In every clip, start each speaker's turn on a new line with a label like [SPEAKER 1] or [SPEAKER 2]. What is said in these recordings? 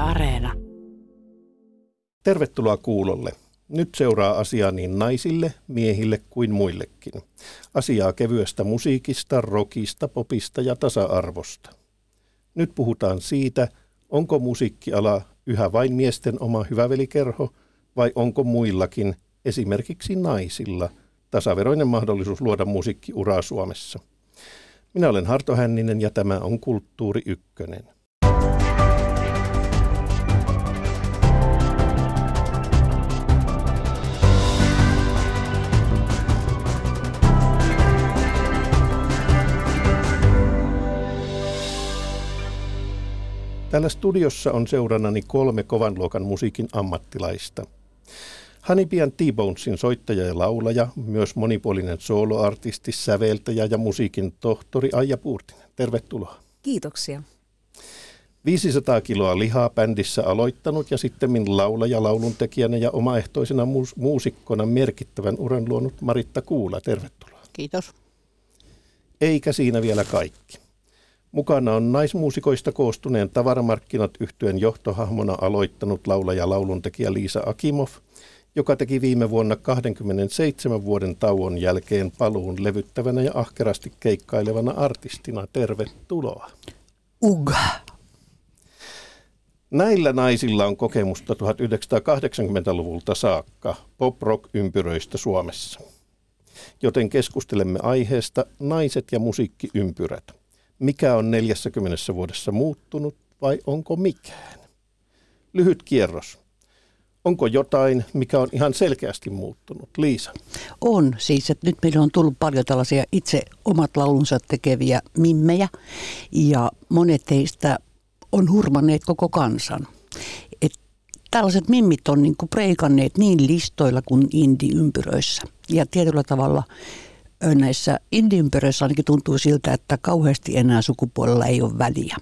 [SPEAKER 1] Areena.
[SPEAKER 2] Tervetuloa kuulolle. Nyt seuraa asiaa niin naisille, miehille kuin muillekin. Asiaa kevyestä musiikista, rockista, popista ja tasa-arvosta. Nyt puhutaan siitä, onko musiikkiala yhä vain miesten oma hyvävelikerho vai onko muillakin, esimerkiksi naisilla, tasaveroinen mahdollisuus luoda musiikkiuraa Suomessa. Minä olen Harto Hänninen ja tämä on Kulttuuri Ykkönen. Täällä studiossa on seurannani 3 kovan luokan musiikin ammattilaista. Honey Bee & T-Bonesin soittaja ja laulaja, myös monipuolinen soloartisti, säveltäjä ja musiikin tohtori Aija Puurtinen. Tervetuloa.
[SPEAKER 3] Kiitoksia.
[SPEAKER 2] 500 kiloa lihaa bändissä aloittanut ja sittemmin laulaja, lauluntekijänä ja omaehtoisena muusikkona merkittävän uran luonut Maritta Kuula. Tervetuloa.
[SPEAKER 4] Kiitos.
[SPEAKER 2] Eikä siinä vielä kaikki. Mukana on naismuusikoista koostuneen Tavaramarkkinat -yhtyeen johtohahmona aloittanut laulaja lauluntekijä Liisa Akimov, joka teki viime vuonna 27 vuoden tauon jälkeen paluun levyttävänä ja ahkerasti keikkailevana artistina. Tervetuloa. Näillä naisilla on kokemusta 1980-luvulta saakka pop-rock-ympyröistä Suomessa. Joten keskustelemme aiheesta naiset ja musiikkiympyrät. Mikä on 40 vuodessa muuttunut vai onko mikään? Lyhyt kierros. Onko jotain, mikä on ihan selkeästi muuttunut? Liisa.
[SPEAKER 4] On siis, että nyt meillä on tullut paljon tällaisia itse omat laulunsa tekeviä mimmejä ja monet heistä on hurmanneet koko kansan. Tällaiset mimmit on niin kuin preikanneet niin listoilla kuin indie-ympyröissä ja tietyllä tavalla näissä indie-ympyröissä ainakin tuntuu siltä, että kauheasti enää sukupuolella ei ole väliä.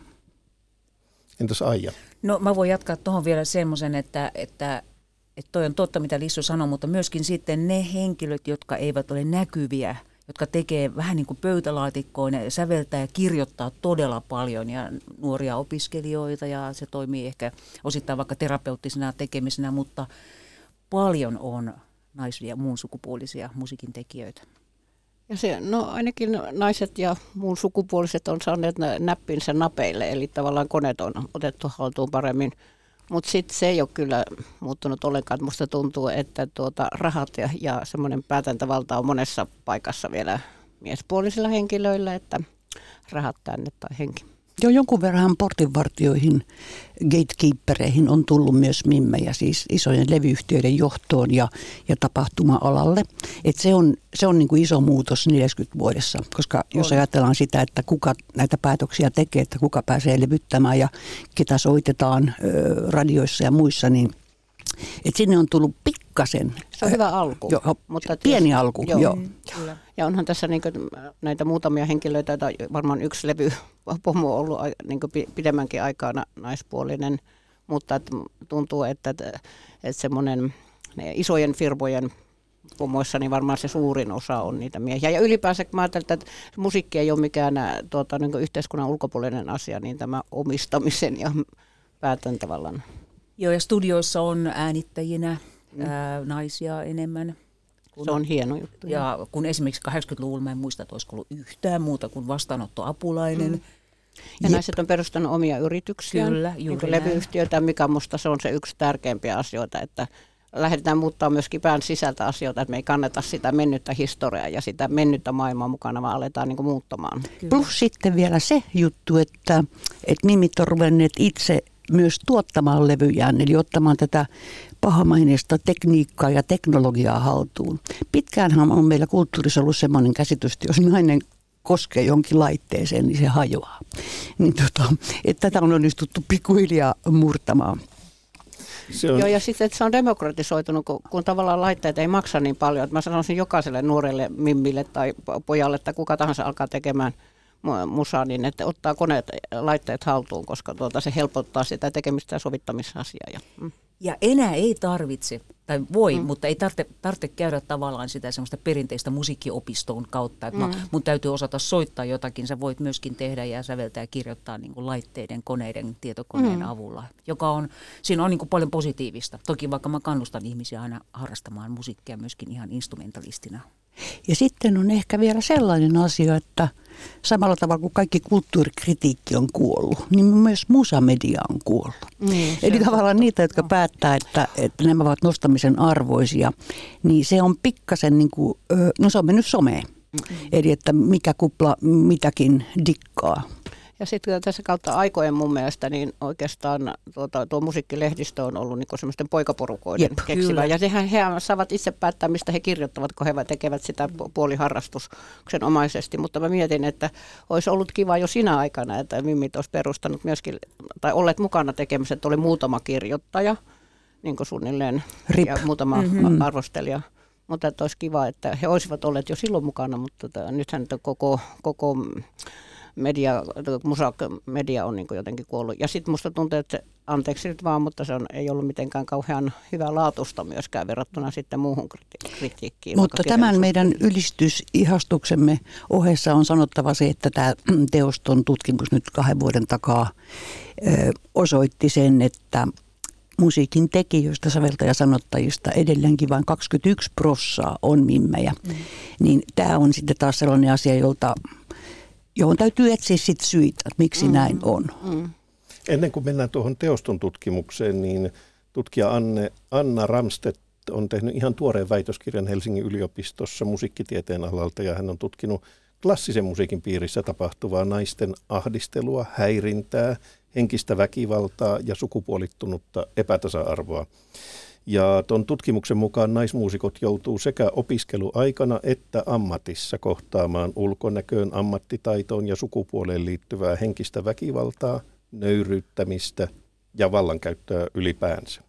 [SPEAKER 2] Entäs Aija?
[SPEAKER 3] No mä voin jatkaa tuohon vielä semmoisen, että toi on totta, mitä Lissu sanoi, mutta myöskin sitten ne henkilöt, jotka eivät ole näkyviä, jotka tekee vähän niin kuin pöytälaatikkoon ja säveltää ja kirjoittaa todella paljon ja nuoria opiskelijoita ja se toimii ehkä osittain vaikka terapeuttisena tekemisenä, mutta paljon on naisia ja muun sukupuolisia musiikin tekijöitä.
[SPEAKER 5] Ja ainakin naiset ja muun sukupuoliset on saaneet näppinsä napeille, eli tavallaan koneet on otettu haltuun paremmin. Mutta sitten se ei ole kyllä muuttunut ollenkaan. Musta tuntuu, että rahat ja semmoinen päätäntävalta on monessa paikassa vielä miespuolisilla henkilöillä, että rahat tänne tai henki.
[SPEAKER 4] Joo, jonkun verran portinvartijoihin, gatekeepereihin on tullut myös mimmejä, siis isojen levyyhtiöiden johtoon ja tapahtuma-alalle. Et se on niin kuin iso muutos 40 vuodessa, koska jos ajatellaan sitä, että kuka näitä päätöksiä tekee, että kuka pääsee levyttämään ja ketä soitetaan radioissa ja muissa, niin et sinne on tullut pikkasen.
[SPEAKER 5] Se on hyvä alku.
[SPEAKER 4] Mutta pieni alku, joo.
[SPEAKER 5] Kyllä. Ja onhan tässä näitä muutamia henkilöitä, varmaan yksi levypomo on ollut pidemmänkin aikaa naispuolinen, mutta tuntuu, että semmoinen isojen firmojen pomoissa niin varmaan se suurin osa on niitä miehiä. Ja ylipäänsä mä ajattelen, että musiikki ei ole mikään yhteiskunnan ulkopuolinen asia, niin tämä omistamisen ja päätäntävallan.
[SPEAKER 3] Joo, ja studioissa on äänittäjinä naisia enemmän.
[SPEAKER 5] Se on hieno juttu.
[SPEAKER 3] Ja kun esimerkiksi 80-luvulla mä en muista, että olisiko ollut yhtään muuta kuin vastaanottoapulainen.
[SPEAKER 5] Ja naiset on perustanut omia yrityksiä, niin levyyhtiöitä, mikä musta se on se yksi tärkeimpiä asioita, että lähdetään muuttaa myöskin pään sisältä asioita, että me ei kannata sitä mennyttä historiaa ja sitä mennyttä maailmaa mukana, vaan aletaan niin kuin muuttamaan.
[SPEAKER 4] Kyllä. Plus sitten vielä se juttu, että mimmit on ruvenneet itse myös tuottamaan levyjään, eli ottamaan tätä pahamaineista tekniikkaa ja teknologiaa haltuun. Pitkäänhän on meillä kulttuurissa ollut semmoinen käsitys, että jos nainen koskee jonkin laitteeseen, niin se hajoaa. Niin että tätä on onnistuttu pikkuhiljaa murtamaan.
[SPEAKER 5] Joo, ja sitten että se on demokratisoitunut, kun tavallaan laitteet ei maksa niin paljon. Että mä sanoisin jokaiselle nuorelle mimmille tai pojalle, että kuka tahansa alkaa tekemään musaa, niin että ottaa koneet, laitteet haltuun, koska se helpottaa sitä tekemistä ja sovittamisasiaa.
[SPEAKER 3] Ja enää ei tarvitse Tai mutta ei tarvitse käydä tavallaan sitä semmoista perinteistä musiikkiopiston kautta, että mun täytyy osata soittaa jotakin. Sä voit myöskin tehdä ja säveltää ja kirjoittaa niin kuin laitteiden, koneiden, tietokoneen avulla, siinä on niin kuin paljon positiivista. Toki vaikka mä kannustan ihmisiä aina harrastamaan musiikkia myöskin ihan instrumentalistina.
[SPEAKER 4] Ja sitten on ehkä vielä sellainen asia, että samalla tavalla kuin kaikki kulttuurikritiikki on kuollut, niin myös musamedia on kuollut. Eli tavallaan niitä, jotka päättää, että nämä ovat nostamisen arvoisia, niin se on pikkasen niin kuin, se on mennyt someen. Eli että mikä kupla mitäkin dikkaa.
[SPEAKER 5] Ja sitten tässä kautta aikojen mun mielestä, niin oikeastaan tuo musiikkilehdistö on ollut niinku semmoisten poikaporukoiden keksimä. Ja he saavat itse päättää, mistä he kirjoittavat, kun he tekevät sitä puoliharrastuksen omaisesti. Mutta mä mietin, että olisi ollut kiva jo sinä aikana, että Mimmit olisi perustanut myöskin, tai olleet mukana tekemässä, että oli muutama kirjoittaja, niin kuin suunnilleen, ja muutama arvostelija. Mutta että olisi kiva, että he olisivat olleet jo silloin mukana, mutta nythän koko media on niin kuin jotenkin kuollut. Ja sitten musta tuntuu, että anteeksi nyt vaan, mutta se ei ollut mitenkään kauhean hyvä laatusta myöskään verrattuna sitten muuhun kritiikkiin.
[SPEAKER 4] Mutta tämän meidän ylistysihastuksemme ohessa on sanottava se, että tämä teoston tutkimus nyt 2 vuoden takaa osoitti sen, että musiikin tekijöistä, säveltäjäsanottajista edelleenkin vain 21% on mimmejä. Niin tämä on sitten taas sellainen asia, johon täytyy etsiä sit syitä, että miksi näin on.
[SPEAKER 2] Ennen kuin mennään tuohon teoston tutkimukseen, niin tutkija Anna Ramstedt on tehnyt ihan tuoreen väitöskirjan Helsingin yliopistossa musiikkitieteen alalta, ja hän on tutkinut klassisen musiikin piirissä tapahtuvaa naisten ahdistelua, häirintää, henkistä väkivaltaa ja sukupuolittunutta epätasa-arvoa. Ja tuon tutkimuksen mukaan naismuusikot joutuu sekä opiskeluaikana että ammatissa kohtaamaan ulkonäköön, ammattitaitoon ja sukupuoleen liittyvää henkistä väkivaltaa, nöyryyttämistä ja vallankäyttöä ylipäänsä.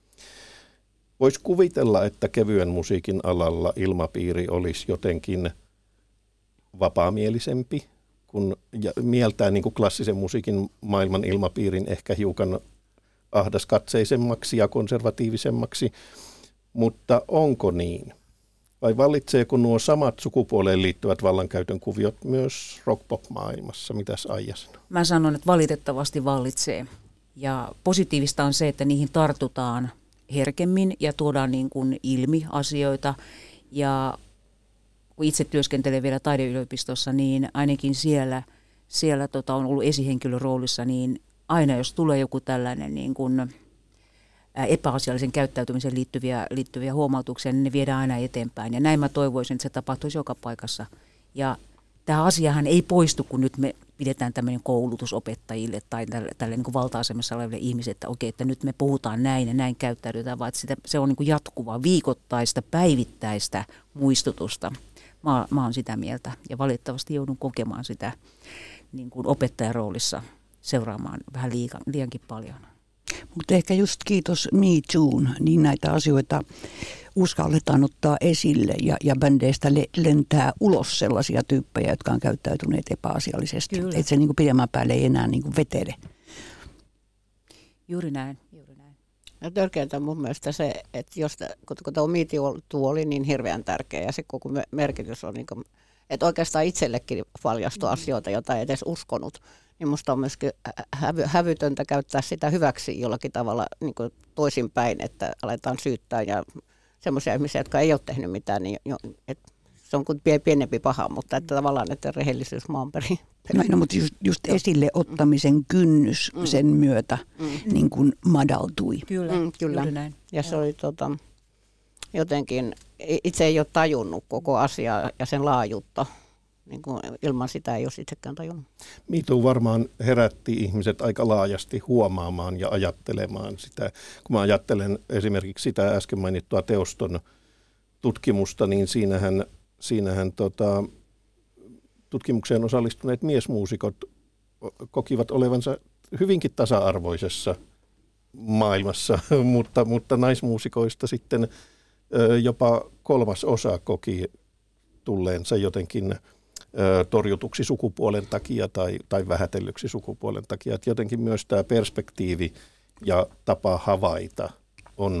[SPEAKER 2] Voisi kuvitella, että kevyen musiikin alalla ilmapiiri olisi jotenkin vapaamielisempi, ja mieltää niin kuin klassisen musiikin maailman ilmapiirin ehkä hiukan ahdaskatseisemmaksi ja konservatiivisemmaksi, mutta onko niin? Vai vallitseeko nuo samat sukupuoleen liittyvät vallankäytön kuviot myös rock-pop-maailmassa? Mitäs Aija sanoo?
[SPEAKER 3] Mä sanon, että valitettavasti vallitsee. Ja positiivista on se, että niihin tartutaan herkemmin ja tuodaan niin kuin ilmi asioita. Ja kun itse työskentelen vielä taideyliopistossa, niin ainakin siellä on ollut esihenkilön roolissa, niin aina jos tulee joku tällainen niin kuin epäasiallisen käyttäytymisen liittyviä huomautuksia, niin ne viedään aina eteenpäin. Ja näin mä toivoisin, että se tapahtuisi joka paikassa. Ja tämä asiahan ei poistu, kun nyt me pidetään tämmöinen koulutusopettajille tai tälle niin kuin valta-asemassa oleville ihmisille, että okei, että nyt me puhutaan näin ja näin käyttäydytään, vaan että se on niin kuin jatkuvaa, viikoittaista, päivittäistä muistutusta. Mä oon sitä mieltä ja valitettavasti joudun kokemaan sitä niin kuin opettajan roolissa seuraamaan vähän liiankin paljon.
[SPEAKER 4] Mutta ehkä just kiitos Me Toon, niin näitä asioita uskalletaan ottaa esille ja bändeistä lentää ulos sellaisia tyyppejä, jotka on käyttäytyneet epäasiallisesti. Että se niin kuin pidemmän päälle ei enää niin kuin vetele.
[SPEAKER 3] Juuri näin.
[SPEAKER 5] Ja tärkeintä mun mielestä se, että kun tuo Me Too oli niin hirveän tärkeä ja se koko merkitys on, niin kuin, että oikeastaan itsellekin paljastui asioita, joita ei edes uskonut. Niin musta on myöskin hävytöntä käyttää sitä hyväksi jollakin tavalla niin kuin toisinpäin, että aletaan syyttää ja semmoisia ihmisiä, jotka ei ole tehnyt mitään, niin se on kuin pienempi paha, mutta että tavallaan että rehellisyys maan perin.
[SPEAKER 4] No, mutta just esille ottamisen kynnys sen myötä niin kuin madaltui.
[SPEAKER 5] Kyllä. Näin. Ja se oli jotenkin, itse ei ole tajunnut koko asiaa ja sen laajuutta. Niin kuin ilman sitä ei olisi itsekään tajunnut.
[SPEAKER 2] Me Too varmaan herätti ihmiset aika laajasti huomaamaan ja ajattelemaan sitä. Kun mä ajattelen esimerkiksi sitä äsken mainittua teoston tutkimusta, niin siinähän tutkimukseen osallistuneet miesmuusikot kokivat olevansa hyvinkin tasa-arvoisessa maailmassa, mutta naismuusikoista sitten jopa 1/3 koki tulleensa jotenkin torjutuksi sukupuolen takia tai vähätellyksi sukupuolen takia. Että jotenkin myös tämä perspektiivi ja tapa havaita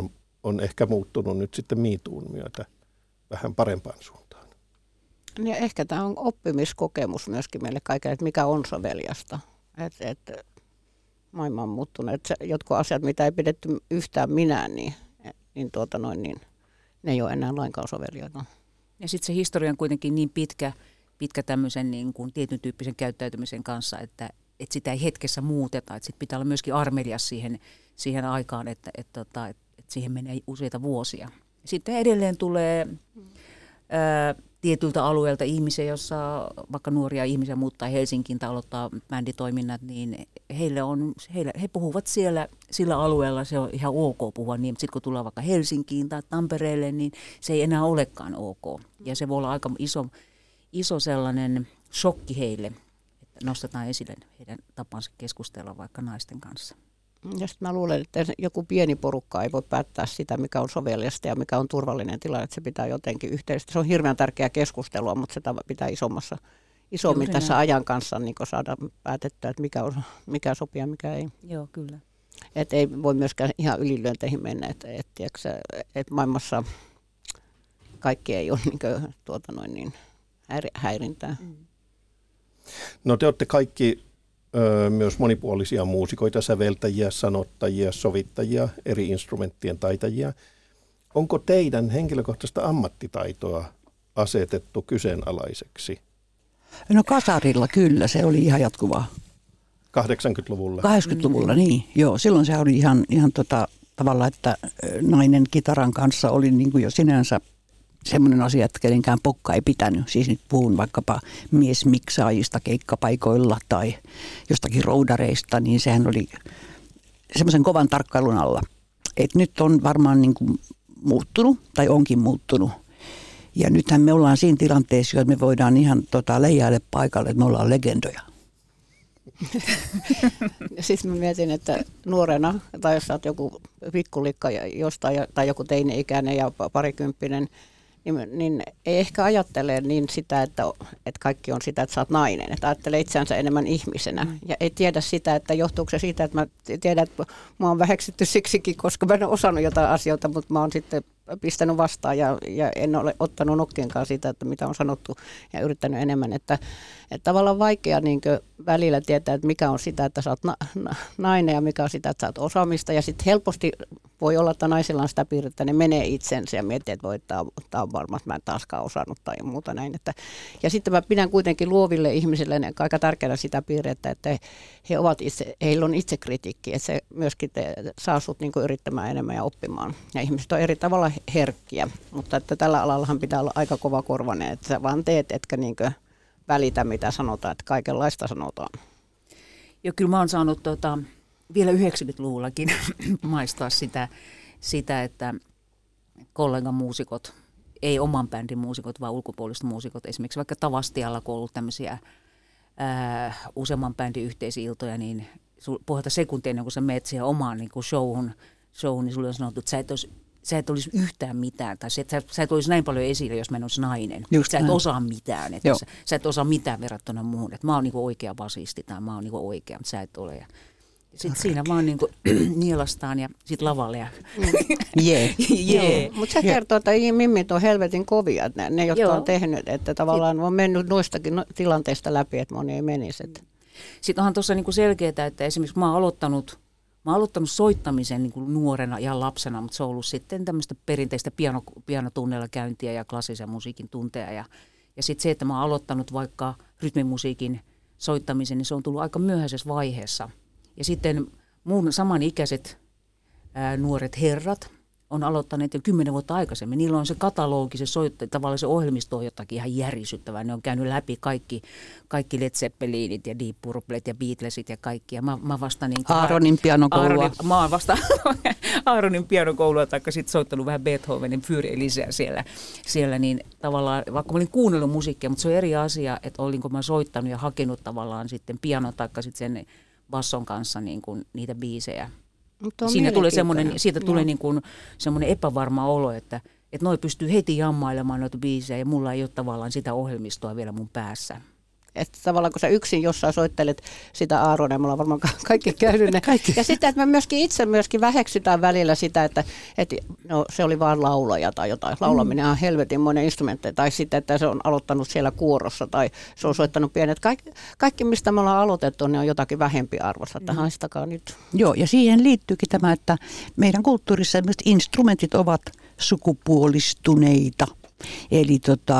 [SPEAKER 2] on ehkä muuttunut nyt sitten Me Toon myötä vähän parempaan suuntaan.
[SPEAKER 5] Ja ehkä tämä on oppimiskokemus myöskin meille kaikille, että mikä on soveliasta. Että maailma on muuttunut. Että jotkut asiat, mitä ei pidetty yhtään minään, niin ne ei ole enää lainkaan soveliaita.
[SPEAKER 3] Ja sitten se historia on kuitenkin niin pitkä tämmöisen niin kuin tietyn tyyppisen käyttäytymisen kanssa, että sitä ei hetkessä muuteta. Että sitten pitää olla myöskin armelias siihen aikaan, että siihen menee useita vuosia. Sitten edelleen tulee tietyltä alueelta ihmisiä, jossa vaikka nuoria ihmisiä muuttaa Helsinkiin tai aloittaa bänditoiminnat, niin he puhuvat sillä alueella, se on ihan ok puhua niin, mutta sitten kun tullaan vaikka Helsinkiin tai Tampereelle, niin se ei enää olekaan ok. Ja se voi olla aika iso sellainen shokki heille, että nostetaan esille heidän tapansa keskustella vaikka naisten kanssa.
[SPEAKER 5] Ja sitten mä luulen, että joku pieni porukka ei voi päättää sitä, mikä on soveliasta ja mikä on turvallinen tila, että se pitää jotenkin yhteisesti. Se on hirveän tärkeää keskustelua, mutta sitä pitää isommin tässä ajan kanssa niin saada päätettyä, että mikä sopii ja mikä ei.
[SPEAKER 3] Joo, kyllä.
[SPEAKER 5] Että ei voi myöskään ihan ylilyönteihin mennä, että maailmassa kaikki ei ole häirintää.
[SPEAKER 2] No te olette kaikki myös monipuolisia muusikoita, säveltäjiä, sanottajia, sovittajia, eri instrumenttien taitajia. Onko teidän henkilökohtaista ammattitaitoa asetettu kyseenalaiseksi?
[SPEAKER 4] No kasarilla kyllä, se oli ihan jatkuvaa.
[SPEAKER 2] 80-luvulla?
[SPEAKER 4] 80-luvulla, niin. Joo, silloin se oli ihan tavallaan, että nainen kitaran kanssa oli niin kuin jo sinänsä semmoinen asia, että kenenkään pokka ei pitänyt. Siis nyt puhun vaikkapa miesmiksaajista keikkapaikoilla tai jostakin roudareista, niin sehän oli semmoisen kovan tarkkailun alla. Et nyt on varmaan niin kuin muuttunut tai onkin muuttunut. Ja nythän me ollaan siinä tilanteessa, että me voidaan ihan leijaille paikalle, että me ollaan legendoja.
[SPEAKER 5] Siis mä mietin, että nuorena, tai jos sä oot joku pikkulikka jostain, tai joku teini-ikäinen ja parikymppinen, niin ei ehkä ajattele niin sitä, että kaikki on sitä, että sä oot nainen. Että ajattelee itseänsä enemmän ihmisenä. Ja ei tiedä sitä, että johtuuko se siitä, että mä tiedän, että mä oon väheksytty siksikin, koska mä en ole osannut jotain asioita, mutta mä oon sitten pistänyt vastaan ja en ole ottanut nokkienkaan siitä, että mitä on sanottu ja yrittänyt enemmän. Että tavallaan vaikea niin välillä tietää, että mikä on sitä, että sä oot nainen ja mikä on sitä, että sä oot osaamista. Ja sitten helposti voi olla, että naisilla on sitä piirrettä, että ne menee itsensä ja miettii, että tämä on varma, että mä en taaskaan osannut tai muuta näin. Ja sitten mä pidän kuitenkin luoville ihmisille aika tärkeänä sitä piirrettä, että heillä on itsekritiikki, että se myöskin saa sut niin yrittämään enemmän ja oppimaan. Ja ihmiset on eri tavalla herkkiä, mutta että tällä alallahan pitää olla aika kova korvainen, että sä vaan teet, etkä niin välitä mitä sanotaan, että kaikenlaista sanotaan.
[SPEAKER 3] Joo, kyllä mä oon saanut vielä 90-luvullakin maistaa sitä, että kollegan muusikot, ei oman bändin muusikot, vaan ulkopuoliset muusikot, esimerkiksi vaikka Tavastialla, kun on ollut tämmöisiä useamman bändin yhteisiltoja, niin puhutaan sekuntia ennen kuin sä menet siihen omaan niin kuin showhun, niin sulle on sanottu, että sä et olisi yhtään mitään, tai sä et olisi näin paljon esillä, jos mä en olisi nainen.
[SPEAKER 4] Just
[SPEAKER 3] sä et
[SPEAKER 4] näin.
[SPEAKER 3] osaa mitään, että sä et osaa mitään verrattuna muuhun. Että mä oon niinku oikea basisti tai mä oon niinku oikea, mutta sä et ole. Ja sitten siinä vaan niinku nielastaan ja sitten lavalle. Ja
[SPEAKER 4] Jee.
[SPEAKER 5] Mutta se kertoo, että mimmit on helvetin kovia, että ne jotka on tehnyt, että tavallaan on mennyt noistakin tilanteista läpi, että moni ei menisi.
[SPEAKER 3] Sitten onhan tuossa niinku selkeää, että esimerkiksi mä oon aloittanut soittamisen niin kuin nuorena ihan lapsena, mutta se on ollut sitten tämmöistä perinteistä pianotunneilla käyntiä ja klassisen musiikin tunteja. Ja sitten se, että mä oon aloittanut vaikka rytmimusiikin soittamisen, niin se on tullut aika myöhäisessä vaiheessa. Ja sitten mun samanikäiset nuoret herrat on aloittaneet jo 10 vuotta aikaisemmin. Niillä on se katalogi, tavallaan se ohjelmisto on jotakin ihan järisyttävää. Ne on käynyt läpi kaikki Led Zeppelinit ja Deep Purplet ja Beatlesit ja kaikki. Ja mä vasta niin
[SPEAKER 4] Aaronin pianokoulua.
[SPEAKER 3] Mä oon vasta Aaronin pianokoulua, taikka sitten soittanut vähän Beethovenin Für Elisiä siellä, niin tavallaan, vaikka mä olin kuunnellut musiikkia, mutta se on eri asia, että olinko mä soittanut ja hakenut tavallaan sitten pianon taikka sitten sen basson kanssa niin kuin niitä biisejä. Siitä tulee niin kuin semmoinen epävarma olo, että noi pystyy heti jammailemaan noita biisejä ja mulla ei ole tavallaan sitä ohjelmistoa vielä mun päässä.
[SPEAKER 5] Että tavallaan kun sä yksin jossain soittelet sitä Aaronia, me ollaan varmaan kaikki käynyt ne. Ja sitten, että me itse väheksytään välillä sitä, että no, se oli vaan laulaja tai jotain. Laulaminen on helvetinmoinen instrumentti. Tai sitten, että se on aloittanut siellä kuorossa tai se on soittanut pienet. Kaikki mistä me ollaan aloitettu, niin on jotakin vähempi arvosta. Haistakaa nyt.
[SPEAKER 4] Joo, ja siihen liittyykin tämä, että meidän kulttuurissa instrumentit ovat sukupuolistuneita. Eli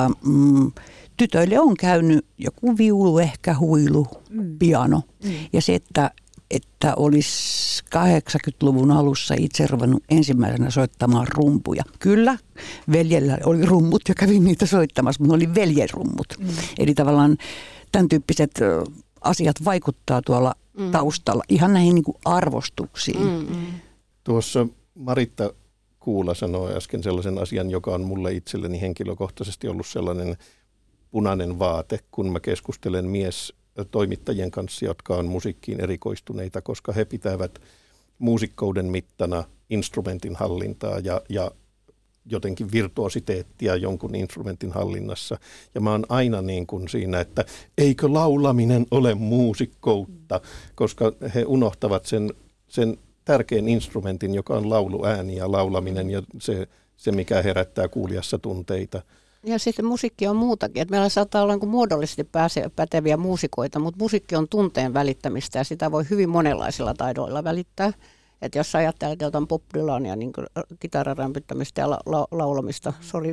[SPEAKER 4] tytöille on käynyt joku viulu, ehkä huilu, piano. Ja se, että olisi 80-luvun alussa itse ruvennut ensimmäisenä soittamaan rumpuja. Kyllä, veljellä oli rummut ja kävin niitä soittamassa, mutta ne oli veljen rummut. Eli tavallaan tämän tyyppiset asiat vaikuttaa tuolla taustalla ihan näihin niin kuin arvostuksiin.
[SPEAKER 2] Tuossa Maritta Kuula sanoi äsken sellaisen asian, joka on mulle itselleni henkilökohtaisesti ollut sellainen punainen vaate, kun mä keskustelen toimittajien kanssa, jotka on musiikkiin erikoistuneita, koska he pitävät muusikkouden mittana instrumentin hallintaa ja jotenkin virtuositeettia jonkun instrumentin hallinnassa. Ja mä oon aina niin kuin siinä, että eikö laulaminen ole muusikkoutta, koska he unohtavat sen tärkeän instrumentin, joka on lauluääni ja laulaminen ja se mikä herättää kuulijassa tunteita.
[SPEAKER 5] Ja sitten musiikki on muutakin. Että meillä saattaa olla niin muodollisesti päteviä muusikoita, mutta musiikki on tunteen välittämistä ja sitä voi hyvin monenlaisilla taidoilla välittää. Että jos ajattelet jotain Bob Dylania, niin kitaran rämpyttämistä ja laulamista,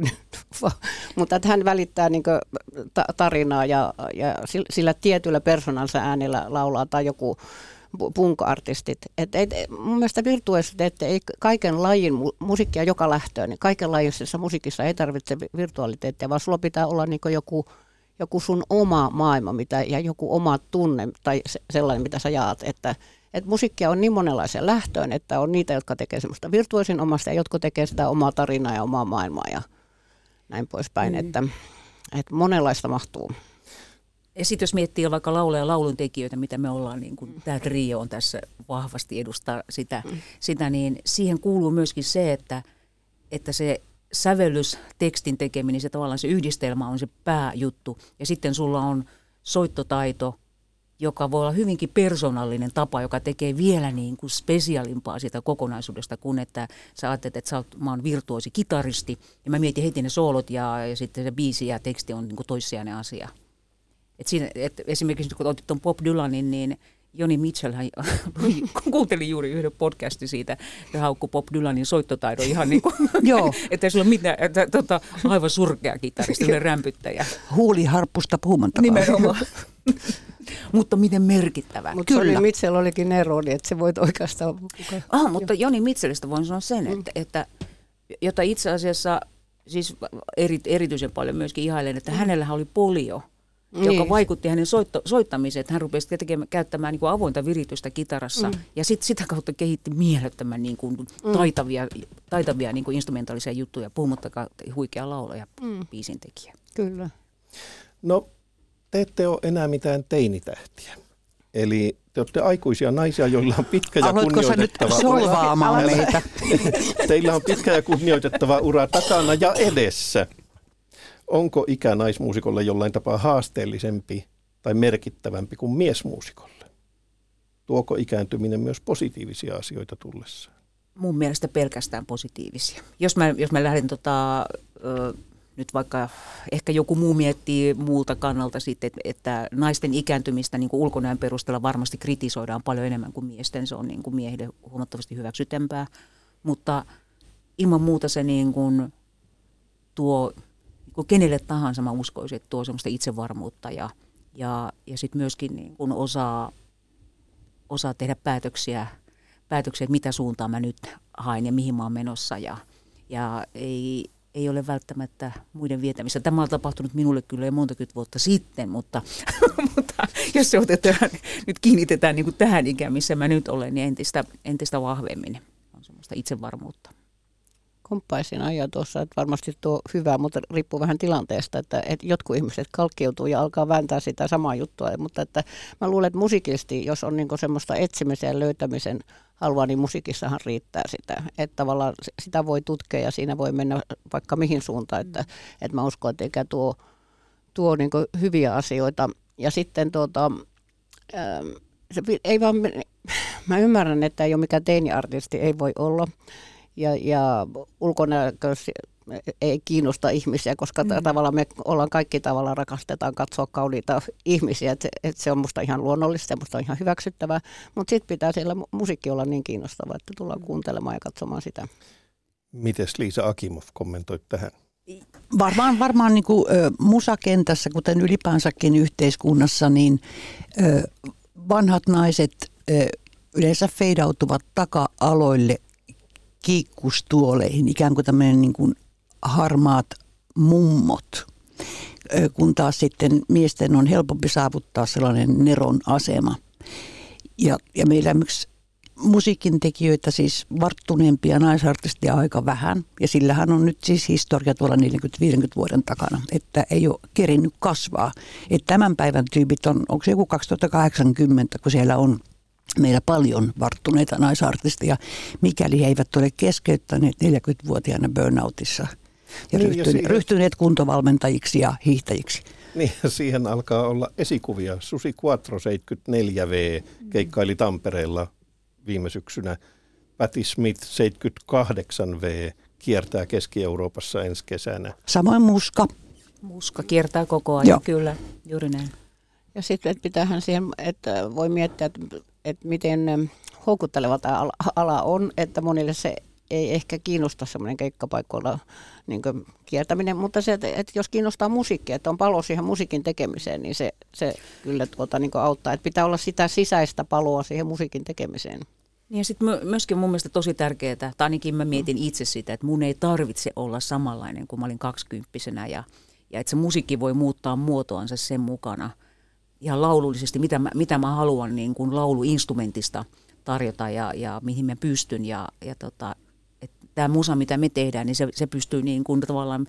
[SPEAKER 5] mutta että hän välittää niin tarinaa ja sillä tietyllä persoonansa äänellä laulaa tai joku punk-artistit. Mun mielestä virtuositeetti ei kaiken lajin musiikkia joka lähtöön, niin kaikenlaisessa musiikissa ei tarvitse virtuaaliteettia, vaan sulla pitää olla niin joku sun oma maailma ja joku oma tunne tai sellainen, mitä sä jaat. Että musiikkia on niin monenlaisen lähtöön, että on niitä, jotka tekee semmoista virtuosin omasta ja jotka tekee sitä omaa tarinaa ja omaa maailmaa ja näin poispäin. Että monenlaista mahtuu.
[SPEAKER 3] Ja sitten jos miettii vaikka lauluja ja lauluntekijöitä, mitä me ollaan, niin kuin tämä trio on tässä vahvasti edustaa sitä, niin siihen kuuluu myöskin se, että se sävellys, tekstin tekeminen, se tavallaan se yhdistelmä on se pääjuttu. Ja sitten sulla on soittotaito, joka voi olla hyvinkin persoonallinen tapa, joka tekee vielä niin kuin spesiaalimpaa siitä kokonaisuudesta, kun että sä ajattelet, että mä oon virtuosi kitaristi, ja mä mietin heti ne soolot ja sitten se biisi ja teksti on niin kuin toissijainen asia. Esimerkiksi kun otit tuon Bob Dylanin, niin Joni Mitchell kuuntelin juuri yhden podcastin siitä, ja haukkui Bob Dylanin soittotaidon ihan niin kuin, että ei sulla mitään, aivan surkea kitaristi, rämpyttäjä.
[SPEAKER 4] Huuliharppusta puhumattakaan.
[SPEAKER 3] Nimenomaan. Mutta miten merkittävä.
[SPEAKER 5] Mutta Joni Mitchell olikin ero, että se voit oikeastaan...
[SPEAKER 3] Mutta Joni Mitchellistä voin sanoa sen, että jota itse asiassa siis erityisen paljon myöskin ihailen, että hänellähän oli polio, joka vaikutti hänen soittamiseen, että hän rupesi käyttämään niin kuin avointa viritystä kitarassa ja sitä kautta kehitti mielettömän niin kuin taitavia niin kuin instrumentaalisia juttuja, puhumattakaan huikea laulaja, biisintekijä.
[SPEAKER 5] Kyllä.
[SPEAKER 2] No, te ette ole enää mitään teinitähtiä. Eli te olette aikuisia naisia, joilla on pitkä ja kunnioitettava
[SPEAKER 4] solvaamaan meitä?
[SPEAKER 2] Teillä on pitkä ja kunnioitettava ura takana ja edessä. Onko ikä naismuusikolle jollain tapaa haasteellisempi tai merkittävämpi kuin miesmuusikolle? Tuoko ikääntyminen myös positiivisia asioita tullessaan?
[SPEAKER 3] Mun mielestä pelkästään positiivisia. Jos mä lähden nyt vaikka ehkä joku muu miettii muulta kannalta sitten, että naisten ikääntymistä niin kuin ulkonäön perusteella varmasti kritisoidaan paljon enemmän kuin miesten. Se on niin kuin miehille huomattavasti hyväksytempää, mutta ilman muuta se niin kuin tuo niin kenelle tahansa, mä uskoisin, että tuo semmoista itsevarmuutta ja sitten myöskin niin kuin osaa tehdä päätöksiä, että mitä suuntaan mä nyt haen ja mihin mä oon menossa ja ei ole välttämättä muiden vietämistä. Tämä on tapahtunut minulle kyllä jo montakymmentä vuotta sitten, mutta jos se nyt kiinnitetään niin kuin tähän ikään, missä mä nyt olen, niin entistä vahvemmin on semmoista itsevarmuutta.
[SPEAKER 5] Komppaisin ajaa tuossa, että varmasti tuo hyvä, mutta riippuu vähän tilanteesta, että jotkut ihmiset kalkkeutuu ja alkaa vääntää sitä samaa juttua, mutta että mä luulen, että musiikillisesti, jos on niinku semmoista etsimisen ja löytämisen halua, niin musiikissahan riittää sitä, että tavallaan sitä voi tutkia ja siinä voi mennä vaikka mihin suuntaan, että mä uskon, että eikä tuo niinku hyviä asioita Ja sitten ei vaan, mä ymmärrän, että ei ole mikään teini-artisti, ei voi olla. Ja ulkonäköys ei kiinnosta ihmisiä, koska tavallaan me ollaan kaikki tavallaan rakastetaan katsoa kauniita ihmisiä, että se on musta ihan luonnollista ja musta on ihan hyväksyttävää, mutta sitten pitää siellä musiikki olla niin kiinnostavaa, että tullaan kuuntelemaan ja katsomaan sitä.
[SPEAKER 2] Mites Liisa Akimov kommentoit tähän?
[SPEAKER 4] Varmaan niin kuin musakentässä, kuten ylipäänsäkin yhteiskunnassa, niin vanhat naiset yleensä feidautuvat taka-aloille kiikkustuoleihin, ikään kuin tämmöinen niin kuin harmaat mummot, kun taas sitten miesten on helpompi saavuttaa sellainen neron asema. Ja meillä esimerkiksi musiikintekijöitä, siis varttuneempia naisartisteja aika vähän, ja sillähän on nyt siis historia tuolla 40-50 vuoden takana, että ei ole kerinnyt kasvaa. Että tämän päivän tyypit onko se joku 2080, kun siellä on meillä paljon varttuneita naisartisteja, mikäli he eivät ole keskeyttäneet 40-vuotiaana burnoutissa ja ryhtyneet kuntovalmentajiksi ja hiihtäjiksi.
[SPEAKER 2] Niin, siihen alkaa olla esikuvia. Susi Quattro 74V keikkaili Tampereella viime syksynä. Patti Smith 78V kiertää Keski-Euroopassa ensi kesänä.
[SPEAKER 4] Samoin Muska.
[SPEAKER 3] Muska kiertää koko ajan, kyllä, juuri näin.
[SPEAKER 5] Ja sitten pitäähän siihen, että voi miettiä, että miten houkutteleva tämä ala on, että monille se ei ehkä kiinnosta semmoinen keikkapaikoilla niin kiertäminen, mutta se, että jos kiinnostaa musiikkia, että on palo siihen musiikin tekemiseen, niin se kyllä niin auttaa. Että pitää olla sitä sisäistä paloa siihen musiikin tekemiseen.
[SPEAKER 3] Ja sitten myöskin mun mielestä tosi tärkeää, tai ainakin mä mietin itse sitä, että mun ei tarvitse olla samanlainen kuin mä olin 20-vuotiaana ja että se musiikki voi muuttaa muotoansa sen mukana. Ihan laulullisesti, mitä mä haluan niin kuin lauluinstrumentista tarjota ja mihin mä pystyn. Että tämä musa, mitä me tehdään, niin se pystyy niin kuin tavallaan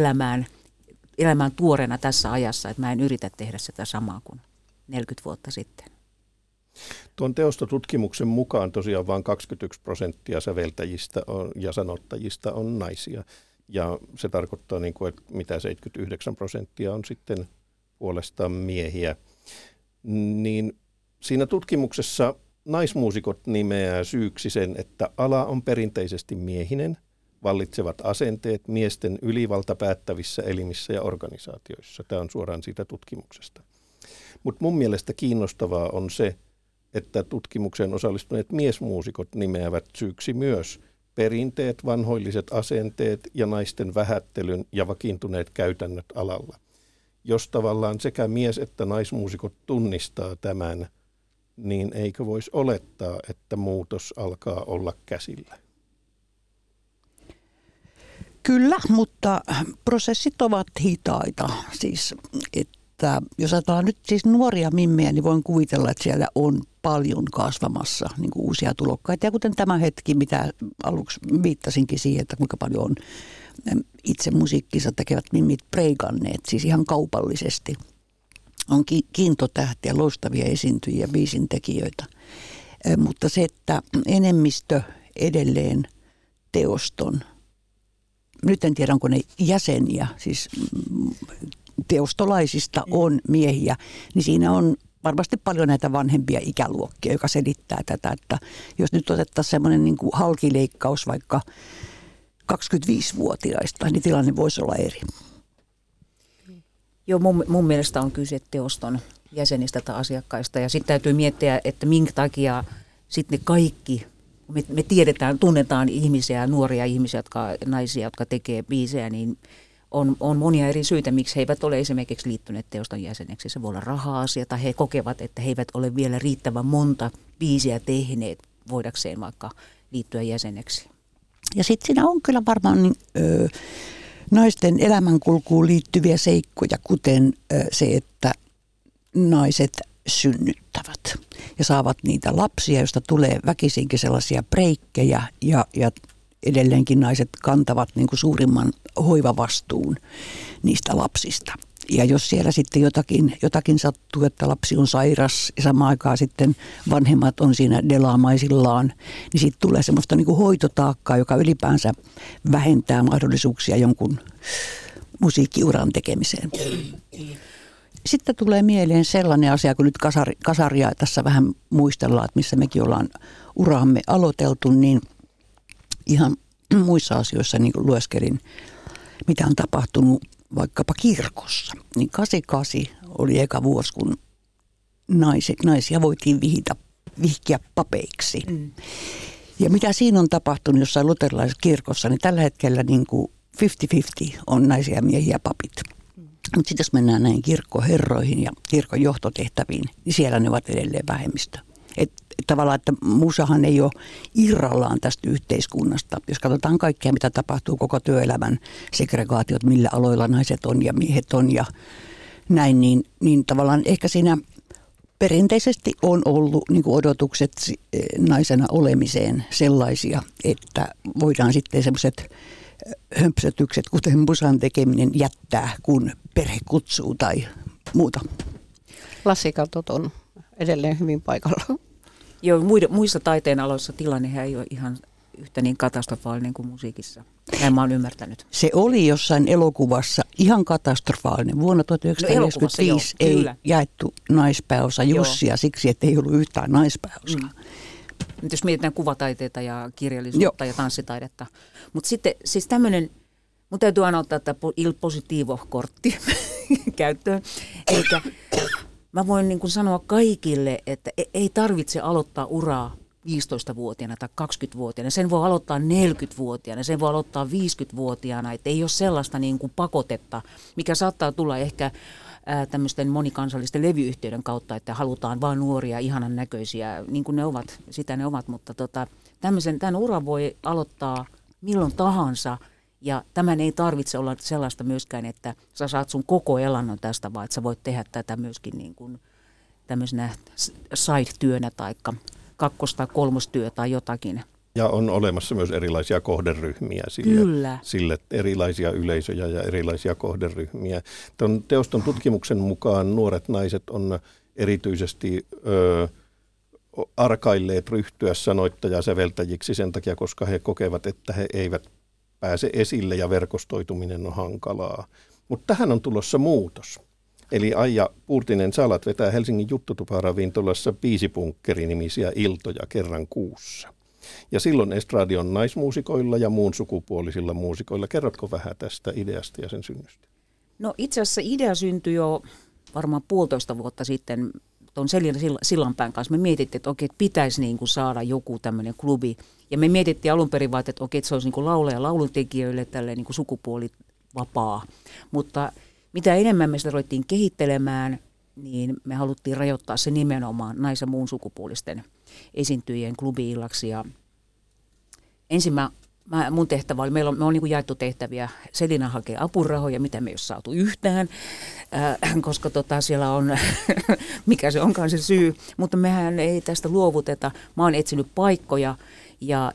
[SPEAKER 3] elämään tuoreena tässä ajassa. Että mä en yritä tehdä sitä samaa kuin 40 vuotta sitten.
[SPEAKER 2] Tuon teostotutkimuksen mukaan tosiaan vain 21% säveltäjistä ja sanottajista on naisia. Ja se tarkoittaa, että mitä 79% on sitten puolestaan miehiä. Niin siinä tutkimuksessa naismuusikot nimeää syyksi sen, että ala on perinteisesti miehinen, vallitsevat asenteet miesten ylivalta päättävissä elimissä ja organisaatioissa. Tämä on suoraan siitä tutkimuksesta. Mutta mun mielestä kiinnostavaa on se, että tutkimukseen osallistuneet miesmuusikot nimeävät syyksi myös perinteet, vanhoilliset asenteet ja naisten vähättelyn ja vakiintuneet käytännöt alalla. Jos tavallaan sekä mies- että naismuusikot tunnistaa tämän, niin eikö voisi olettaa, että muutos alkaa olla käsillä?
[SPEAKER 4] Kyllä, mutta prosessit ovat hitaita. Siis, että jos ajatellaan nyt siis nuoria mimmejä, niin voin kuvitella, että siellä on paljon kasvamassa niin kuin uusia tulokkaita. Ja kuten tämä hetki, mitä aluksi viittasinkin siihen, että kuinka paljon on itse musiikkinsa tekevät mimmit preikanneet, siis ihan kaupallisesti. On kiintotähtiä, loistavia esiintyjiä, biisintekijöitä. Mutta se, että enemmistö edelleen teoston, nyt en tiedä onko ne jäseniä, siis teostolaisista on miehiä, niin siinä on varmasti paljon näitä vanhempia ikäluokkia, joka selittää tätä, että jos nyt otettaisiin semmoinen niin kuin halkileikkaus vaikka 25-vuotiaista, niin tilanne voisi olla eri.
[SPEAKER 3] Joo, mun mielestä on kyse teoston jäsenistä tai asiakkaista. Ja sitten täytyy miettiä, että minkä takia sitten ne kaikki, me tunnetaan ihmisiä, nuoria ihmisiä, naisia, jotka tekee biisejä, niin on monia eri syitä, miksi he eivät ole esimerkiksi liittyneet teoston jäseneksi. Se voi olla raha-asia, tai he kokevat, että he eivät ole vielä riittävän monta biisiä tehneet voidakseen vaikka liittyä jäseneksi.
[SPEAKER 4] Ja sitten siinä on kyllä varmaan naisten elämänkulkuun liittyviä seikkoja, kuten se, että naiset synnyttävät ja saavat niitä lapsia, joista tulee väkisinkin sellaisia breikkejä ja edelleenkin naiset kantavat niin kuin suurimman hoivavastuun niistä lapsista. Ja jos siellä sitten jotakin sattuu, että lapsi on sairas ja samaan aikaan sitten vanhemmat on siinä delaamaisillaan, niin siitä tulee semmoista niin kuin hoitotaakkaa, joka ylipäänsä vähentää mahdollisuuksia jonkun musiikkiuran tekemiseen. sitten tulee mieleen sellainen asia, kun nyt kasaria tässä vähän muistellaan, että missä mekin ollaan uraamme aloiteltu, niin ihan muissa asioissa niin kuin lueskelin, mitä on tapahtunut vaikkapa kirkossa. Niin 88 oli eka vuosi, kun naisia voitiin vihkiä papeiksi. Ja mitä siinä on tapahtunut jossain luterilaisessa kirkossa, niin tällä hetkellä niin kuin 50-50 on naisia, miehiä, papit. Mutta sitten jos mennään näihin kirkkoherroihin ja kirkon johtotehtäviin, niin siellä ne ovat edelleen vähemmistö. Tavallaan, että musahan ei ole irrallaan tästä yhteiskunnasta. Jos katsotaan kaikkea, mitä tapahtuu koko työelämän segregaatiot, millä aloilla naiset on ja miehet on ja näin, niin tavallaan ehkä siinä perinteisesti on ollut niin kuin odotukset naisena olemiseen sellaisia, että voidaan sitten sellaiset hömpsötykset, kuten musan tekeminen, jättää, kun perhe kutsuu tai muuta.
[SPEAKER 5] Klassikatot on edelleen hyvin paikalla.
[SPEAKER 3] Joo, muissa taiteen aloissa tilanne ei ole ihan yhtä niin katastrofaalinen kuin musiikissa. Näin mä oon ymmärtänyt.
[SPEAKER 4] Se oli jossain elokuvassa ihan katastrofaalinen. Vuonna 1995 ei kyllä jaettu naispääosa Jussia siksi, että ei ollut yhtään naispääosaa.
[SPEAKER 3] Nyt jos mietitään kuvataiteita ja kirjallisuutta ja tanssitaidetta. Mutta sitten siis tämmöinen, mun täytyy aina ottaa tämä il positivo-kortti käyttöön. Eli mä voin niin kuin sanoa kaikille, että ei tarvitse aloittaa uraa 15-vuotiaana tai 20-vuotiaana. Sen voi aloittaa 40-vuotiaana, sen voi aloittaa 50-vuotiaana. Että ei ole sellaista niin kuin pakotetta, mikä saattaa tulla ehkä tämmöisten monikansallisten levyyhtiöiden kautta, että halutaan vain nuoria, ihanan näköisiä, niin kuin ne ovat, sitä ne ovat. Mutta tämän uran voi aloittaa milloin tahansa. Ja tämän ei tarvitse olla sellaista myöskään, että sä saat sun koko elannon tästä, vaan että sä voit tehdä tätä myöskin niin kuin tämmöisenä side-työnä tai kakkos- tai kolmostyö tai jotakin.
[SPEAKER 2] Ja on olemassa myös erilaisia kohderyhmiä sille erilaisia yleisöjä ja erilaisia kohderyhmiä. Tuon teoston tutkimuksen mukaan nuoret naiset on erityisesti arkailleet ryhtyä sanoittaja-säveltäjiksi sen takia, koska he kokevat, että he eivät pääse esille ja verkostoituminen on hankalaa. Mutta tähän on tulossa muutos. Eli Aija Puurtinen-Salat vetää Helsingin Juttutuparavintollassa biisipunkkeri-nimisiä iltoja kerran kuussa. Ja silloin estradi on naismuusikoilla ja muun sukupuolisilla muusikoilla. Kerrotko vähän tästä ideasta ja sen synnystä?
[SPEAKER 3] No itse asiassa idea syntyi jo varmaan 1,5 vuotta sitten tuon Selina Sillanpään kanssa. Me mietittiin, että okei, että pitäisi niin kuin saada joku tämmöinen klubi. Ja me mietittiin alun perin, että okei, että se olisi niin kuin laulaja lauluntekijöille tälleen niin kuin sukupuolivapaa. Mutta mitä enemmän me sitä ruvettiin kehittelemään, niin me haluttiin rajoittaa se nimenomaan nais- ja muun sukupuolisten esiintyjien klubi-illaksi. Ja ensin mun tehtävä oli, me on niin kuin jaettu tehtäviä. Selina hakee apurahoja, mitä me ei ole saatu yhtään, koska siellä on, mikä se onkaan se syy. Mutta mehän ei tästä luovuteta. Mä oon etsinyt paikkoja ja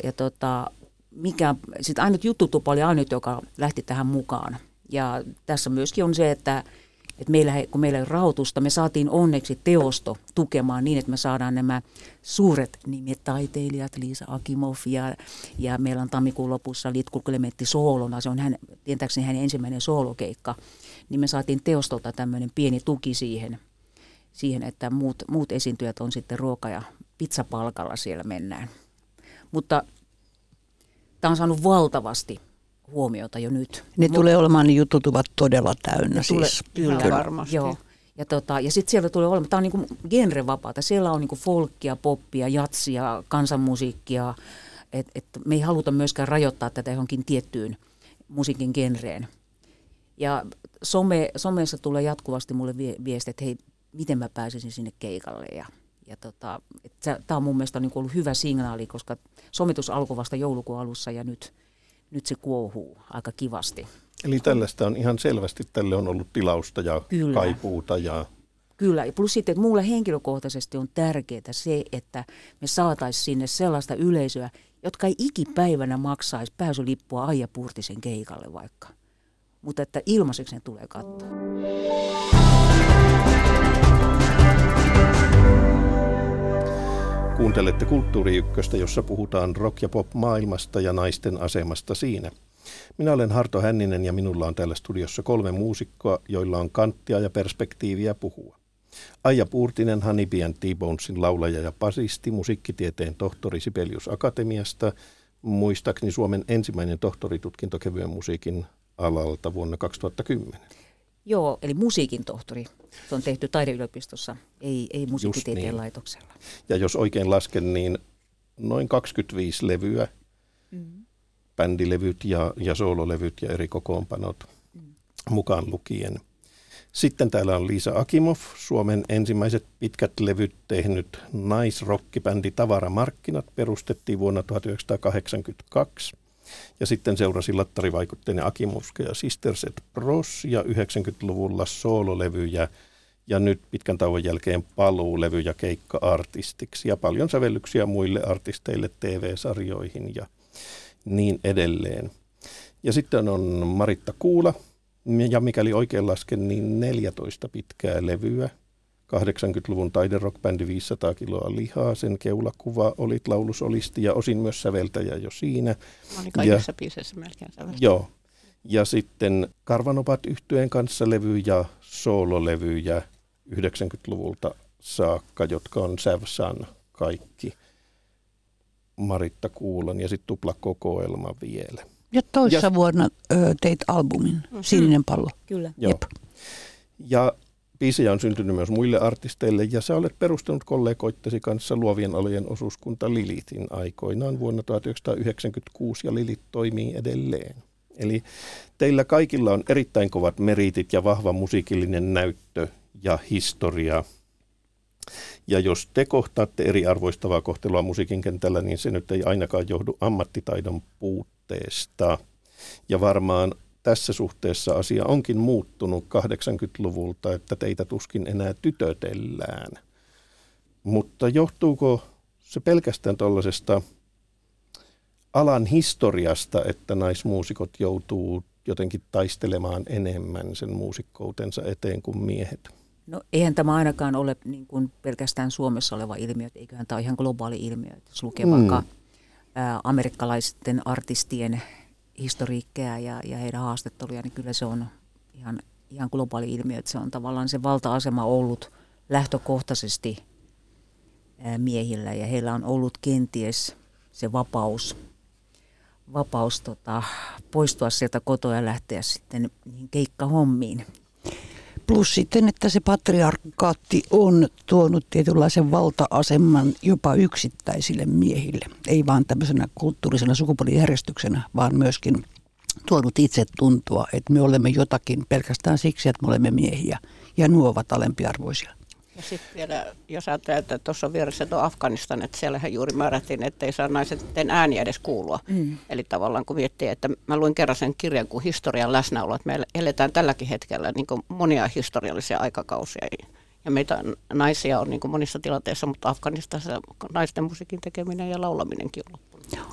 [SPEAKER 3] sitten ainut Juttutupa oli ainut, joka lähti tähän mukaan. Ja tässä myöskin on se, että kun meillä ei ole rahoitusta, me saatiin onneksi teosto tukemaan niin, että me saadaan nämä suuret nimetaiteilijat, Liisa Akimov ja meillä on tammikuun lopussa Litku Klementti soolona, se on tietääkseni hänen ensimmäinen soolokeikka, niin me saatiin teostolta tämmöinen pieni tuki siihen, että muut esiintyjät on sitten ruoka- ja pizzapalkalla siellä mennään. Mutta tämä on saanut valtavasti huomiota jo nyt.
[SPEAKER 4] Ne tulee olemaan, niin jutut ovat todella täynnä siis.
[SPEAKER 3] Kyllä, varmasti. Joo. Ja sitten siellä tulee olemaan, tämä on niin kuin genrevapaata. Siellä on niin kuin folkia, poppia, jatsia, kansanmusiikkia. Et me ei haluta myöskään rajoittaa tätä johonkin tiettyyn musiikin genreen. Ja somessa tulee jatkuvasti mulle viesti, että hei, miten mä pääsisin sinne keikalle. Tämä on mun mielestä niin kuin ollut hyvä signaali, koska somitus alkoi vasta joulukuun alussa ja nyt se kuohuu aika kivasti.
[SPEAKER 2] Eli tällaista on ihan selvästi, tälle on ollut tilausta ja kaipuuta.
[SPEAKER 3] Kyllä, ja plus sitten, että mulle henkilökohtaisesti on tärkeää se, että me saataisiin sinne sellaista yleisöä, jotka ei ikipäivänä maksaisi pääsylippua Aija Puurtisen keikalle vaikka. Mutta että ilmaiseksi ne tulee katsoa.
[SPEAKER 2] Kuuntelette Kulttuuri Ykköstä, jossa puhutaan rock- ja pop-maailmasta ja naisten asemasta siinä. Minä olen Harto Hänninen ja minulla on täällä studiossa 3 muusikkoa, joilla on kanttia ja perspektiiviä puhua. Aija Puurtinen, Honeybee and T-Bonesin laulaja ja basisti, musiikkitieteen tohtori Sibelius Akatemiasta, muistaakseni Suomen ensimmäinen tohtoritutkinto kevyen musiikin alalta vuonna 2010.
[SPEAKER 3] Joo, eli musiikin tohtori. Se on tehty taideyliopistossa, ei musiikkitieteen
[SPEAKER 2] niin.
[SPEAKER 3] laitoksella.
[SPEAKER 2] Ja jos oikein lasken, niin noin 25 levyä, bändilevyt ja soololevyt ja eri kokoonpanot mukaan lukien. Sitten täällä on Liisa Akimov, Suomen ensimmäiset pitkät levyt tehnyt naisrockibändi Tavaramarkkinat perustettiin vuonna 1982. Ja sitten seurasi lattarivaikutteinen Akimovska ja Sisters et Bros ja 90-luvulla soololevyjä ja nyt pitkän tauon jälkeen paluulevyjä keikka-artistiksi ja paljon sävellyksiä muille artisteille, TV-sarjoihin ja niin edelleen. Ja sitten on Maritta Kuula, ja mikäli oikein lasken, niin 14 pitkää levyä. 80-luvun taiderockbändi 500 kiloa lihaa, sen keulakuva, olit laulusolisti ja osin myös säveltäjä jo siinä.
[SPEAKER 5] Mä olin kaikissa biiseissä melkein säveltäjä.
[SPEAKER 2] Joo. Ja sitten Karvanopat yhtyeen kanssa levyjä, soololevyjä 90-luvulta saakka, jotka on Sävsan kaikki. Maritta Kuulan ja sitten tuplakokoelma vielä.
[SPEAKER 4] Ja toissa vuonna teit albumin, Sininen pallo.
[SPEAKER 3] Kyllä.
[SPEAKER 2] Joo.
[SPEAKER 4] Jep.
[SPEAKER 2] Ja biisejä on syntynyt myös muille artisteille ja sä olet perustanut kollegoittesi kanssa luovien alojen osuuskunta Lilithin aikoinaan vuonna 1996 ja Lilith toimii edelleen. Eli teillä kaikilla on erittäin kovat meritit ja vahva musiikillinen näyttö ja historia. Ja jos te kohtaatte eriarvoistavaa kohtelua musiikin kentällä, niin se nyt ei ainakaan johdu ammattitaidon puutteesta. Ja varmaan tässä suhteessa asia onkin muuttunut 80-luvulta, että teitä tuskin enää tytötellään. Mutta johtuuko se pelkästään tuollaisesta alan historiasta, että naismuusikot joutuu jotenkin taistelemaan enemmän sen muusikkoutensa eteen kuin miehet?
[SPEAKER 3] No eihän tämä ainakaan ole niin kuin pelkästään Suomessa oleva ilmiö, eiköhän tämä ole ihan globaali ilmiö. Jos lukee vaikka amerikkalaisten artistien historiikkeja ja heidän haastatteluja, niin kyllä se on ihan globaali ilmiö. Että se on tavallaan se valta-asema ollut lähtökohtaisesti miehillä ja heillä on ollut kenties se vapaus poistua sieltä kotoa ja lähteä sitten niihin keikkahommiin.
[SPEAKER 4] Plus sitten, että se patriarkaatti on tuonut tietynlaisen valta-aseman jopa yksittäisille miehille. Ei vaan tämmöisenä kulttuurisena sukupuolijärjestyksenä, vaan myöskin tuonut itsetuntoa, että me olemme jotakin pelkästään siksi, että me olemme miehiä. Ja nuo ovat alempiarvoisia.
[SPEAKER 5] Ja sitten vielä, jos ajattelee, että tuossa on vieressä tuo Afganistan, että siellähän juuri määrättiin, että ei saa naisten ääniä edes kuulua. Eli tavallaan kun miettii, että mä luin kerran sen kirjan kuin historian läsnäolo, että me eletään tälläkin hetkellä niin kuin monia historiallisia aikakausia. Ja meitä naisia on niin kuin monissa tilanteissa, mutta Afganistanissa naisten musiikin tekeminen ja laulaminenkin on loppunut.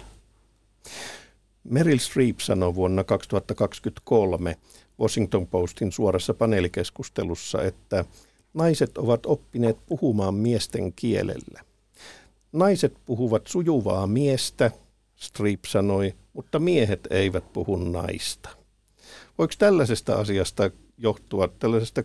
[SPEAKER 2] Meryl Streep sanoi vuonna 2023 Washington Postin suorassa paneelikeskustelussa, että naiset ovat oppineet puhumaan miesten kielellä. Naiset puhuvat sujuvaa miestä, Streep sanoi, mutta miehet eivät puhu naista. Voiko tällaisesta asiasta johtua, tällaisesta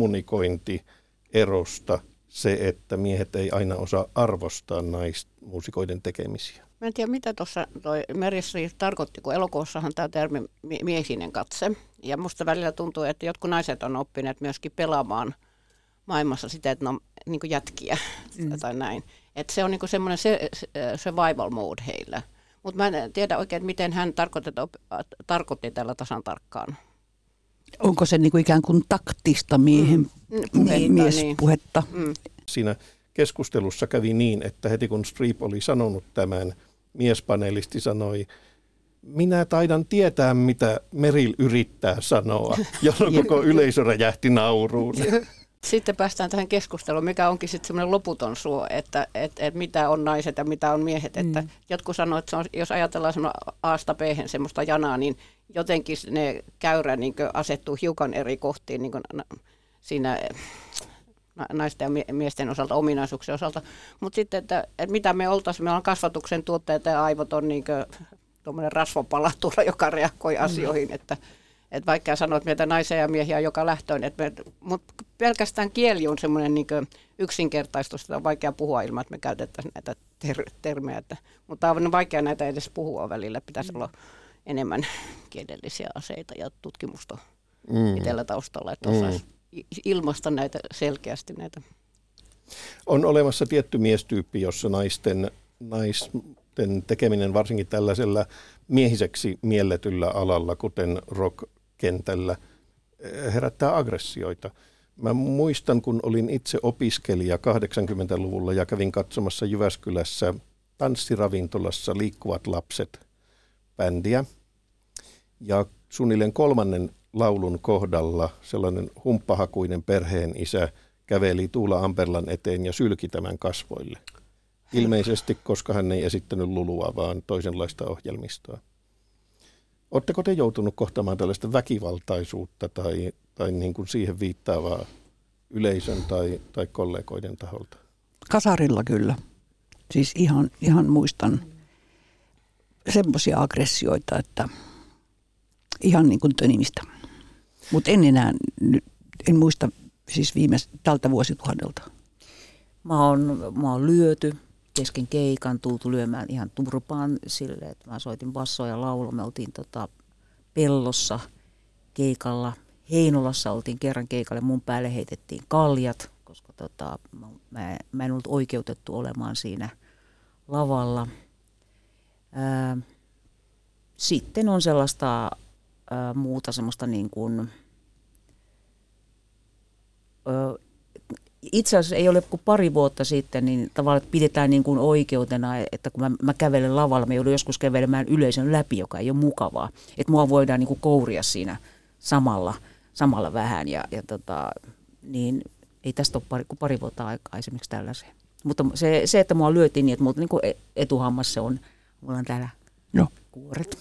[SPEAKER 2] kommunikointierosta, se, että miehet ei aina osaa arvostaa naismuusikoiden tekemisiä?
[SPEAKER 5] Mä en tiedä, mitä tuossa toi Meryl Streep tarkoitti, kun elokuvassahan tämä termi miehinen katse. Ja musta välillä tuntuu, että jotkut naiset on oppineet myöskin pelaamaan maailmassa sitä, että ne on niin kuin jätkiä tai näin. Että se on niin kuin semmoinen survival mode heillä. Mutta mä en tiedä oikein, miten hän tarkoitti tällä tasan tarkkaan.
[SPEAKER 4] Onko se niin kuin ikään kuin taktista miespuhetta?
[SPEAKER 5] Niin.
[SPEAKER 2] Siinä keskustelussa kävi niin, että heti kun Streep oli sanonut tämän, miespanelisti sanoi, minä taidan tietää, mitä Meryl yrittää sanoa, jolloin koko yleisö räjähti nauruun.
[SPEAKER 5] Sitten päästään tähän keskusteluun, mikä onkin sitten semmoinen loputon suo, että mitä on naiset ja mitä on miehet. Että jotkut sanoo, että se on, jos ajatellaan semmoista A-sta B-hen semmoista janaa, niin jotenkin ne käyrä niin asettuu hiukan eri kohtiin niin siinä naisten ja miesten osalta, ominaisuuksien osalta. Mutta sitten, että mitä me oltaisiin, meillä on kasvatuksen tuotteita ja aivot on niin tuommoinen rasvapala tuolla, joka reagoi asioihin, että vaikka sanoa, että meitä naisia ja miehiä on joka lähtöön, mutta pelkästään kieli on semmoinen niin yksinkertaistus, että on vaikea puhua ilman, että me käytettäisiin näitä termejä, mutta on vaikea näitä edes puhua välillä, pitäisi olla enemmän kielellisiä aseita ja tutkimusta itsellä taustalla, että osaisi ilmaista näitä selkeästi näitä.
[SPEAKER 2] On olemassa tietty miestyyppi, jossa naisten tekeminen varsinkin tällaisella miehiseksi mielletyllä alalla, kuten rock-kentällä, herättää aggressioita. Mä muistan, kun olin itse opiskelija 80-luvulla ja kävin katsomassa Jyväskylässä tanssiravintolassa Liikkuvat lapset -bändiä. Ja suunnilleen 3. laulun kohdalla sellainen humppahakuinen perheen isä käveli Tuula Amperlan eteen ja sylki tämän kasvoille. Ilmeisesti, koska hän ei esittänyt lulua, vaan toisenlaista ohjelmistoa. Oletteko te joutunut kohtaamaan tällaista väkivaltaisuutta tai niin kuin siihen viittaavaa yleisön tai kollegoiden taholta?
[SPEAKER 4] Kasarilla kyllä. Siis ihan muistan semmoisia aggressioita, että ihan niin kuin tönimistä. Mutta en muista siis tältä vuosituhannelta.
[SPEAKER 3] Mä oon lyöty kesken keikan, tultu lyömään ihan turpaan silleen, että mä soitin bassoa ja laulua. Me oltiin Pellossa keikalla. Heinolassa oltiin kerran keikalle, mun päälle heitettiin kaljat, koska mä en ollut oikeutettu olemaan siinä lavalla. Sitten on sellaista muuta semmoista niin kuin itse asiassa ei ole kuin pari vuotta sitten, niin tavallaan pidetään niin kuin oikeutena, että kun mä kävelen lavalla, mä joudun joskus kävelemään yleisön läpi, joka ei ole mukavaa. Että mua voidaan niin kuin kouria siinä samalla vähän niin ei tästä ole kuin pari vuotta aikaa esimerkiksi tällaiseen. Mutta se että mua lyötiin niin, että multa niin kuin etuhammas se on, mulla on täällä kuoret.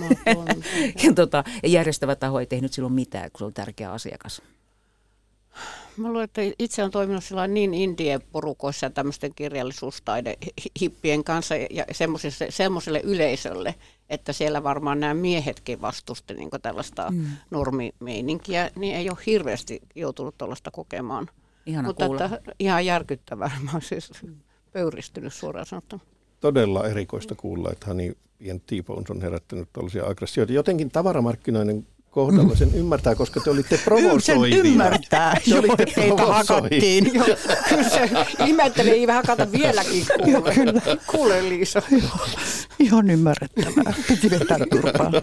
[SPEAKER 3] Ja järjestävä taho ei tehnyt silloin mitään, kun se oli tärkeä asiakas.
[SPEAKER 5] Mä luulen, että itse on toiminut niin indie-porukoissa ja tämmöisten kirjallisuustaidehippien kanssa ja semmoiselle yleisölle, että siellä varmaan nämä miehetkin vastusti niin tällaista normimeininkiä, niin ei ole hirveästi joutunut tuollaista kokemaan. Mutta ihan järkyttävää. Mä oon siis pöyristynyt suoraan sanottuna.
[SPEAKER 2] Todella erikoista kuulla, että Honey and T-Bones on herättänyt tällaisia aggressioita. Jotenkin tavaramarkkinoiden kohdalla sen ymmärtää, koska te olitte provosoivia.
[SPEAKER 4] Sen ymmärtää,
[SPEAKER 5] teitä hakattiin. Kyllä se ihmettelee, ei vähän hakata vieläkin kuule Liisa.
[SPEAKER 4] Ihan ymmärrettävää. Piti vetää turpaan.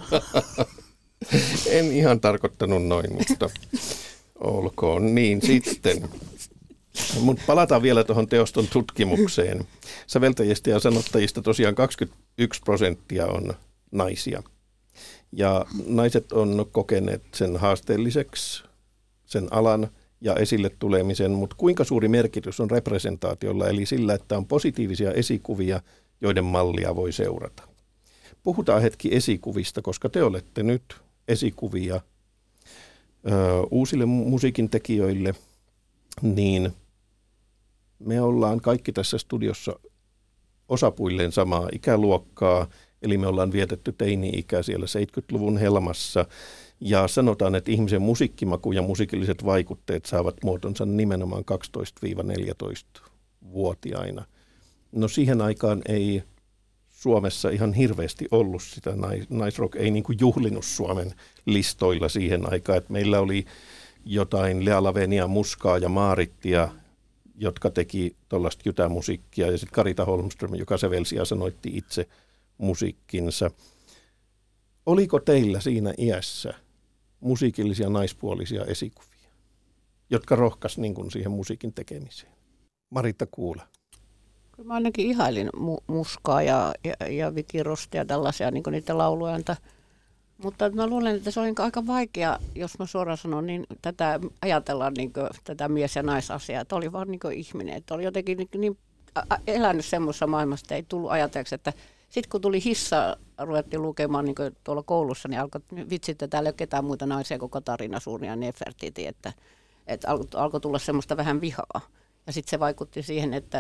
[SPEAKER 2] En ihan tarkoittanut noin, mutta olkoon niin sitten. Mutta palataan vielä tuohon teoston tutkimukseen. Säveltäjistä ja sanottajista tosiaan 21% on naisia. Ja naiset on kokeneet sen haasteelliseksi, sen alan ja esille tulemisen, mutta kuinka suuri merkitys on representaatiolla, eli sillä, että on positiivisia esikuvia, joiden mallia voi seurata. Puhutaan hetki esikuvista, koska te olette nyt esikuvia uusille musiikin tekijöille, niin me ollaan kaikki tässä studiossa osapuilleen samaa ikäluokkaa, eli me ollaan vietetty teini-ikä siellä 70-luvun helmassa, ja sanotaan, että ihmisen musiikkimaku ja musiikilliset vaikutteet saavat muotonsa nimenomaan 12-14-vuotiaina. No siihen aikaan ei Suomessa ihan hirveästi ollut sitä, naisrock ei niin kuin juhlinut Suomen listoilla siihen aikaan, että meillä oli jotain Lea Lavenia, Muskaa ja Maarittia, jotka teki tuollaista jytämusiikkia, ja sitten Karita Holmström, joka sävelsi ja sanoitti itse musiikkinsa. Oliko teillä siinä iässä musiikillisia naispuolisia esikuvia, jotka rohkaisi niin kuin siihen musiikin tekemiseen? Maritta Kuula.
[SPEAKER 5] Kyllä mä ainakin ihailin Muskaa ja Viki Rostia ja tällaisia niin niitä lauluja. Mutta mä luulen, että se oli aika vaikea, jos mä suoraan sanon, niin tätä ajatellaan niin tätä mies- ja naisasiaa. Että oli vaan niin ihminen. Että oli jotenkin niin elänyt semmoisessa maailmassa, että ei tullut ajatelleeksi, että sitten kun tuli Hissa, ruvettiin lukemaan niin tuolla koulussa, niin alkoi vitsi, että täällä ei ole ketään muita naisia kuin Katarina Suuri ja Nefertiti, että alkoi tulla semmoista vähän vihaa. Ja sitten se vaikutti siihen, että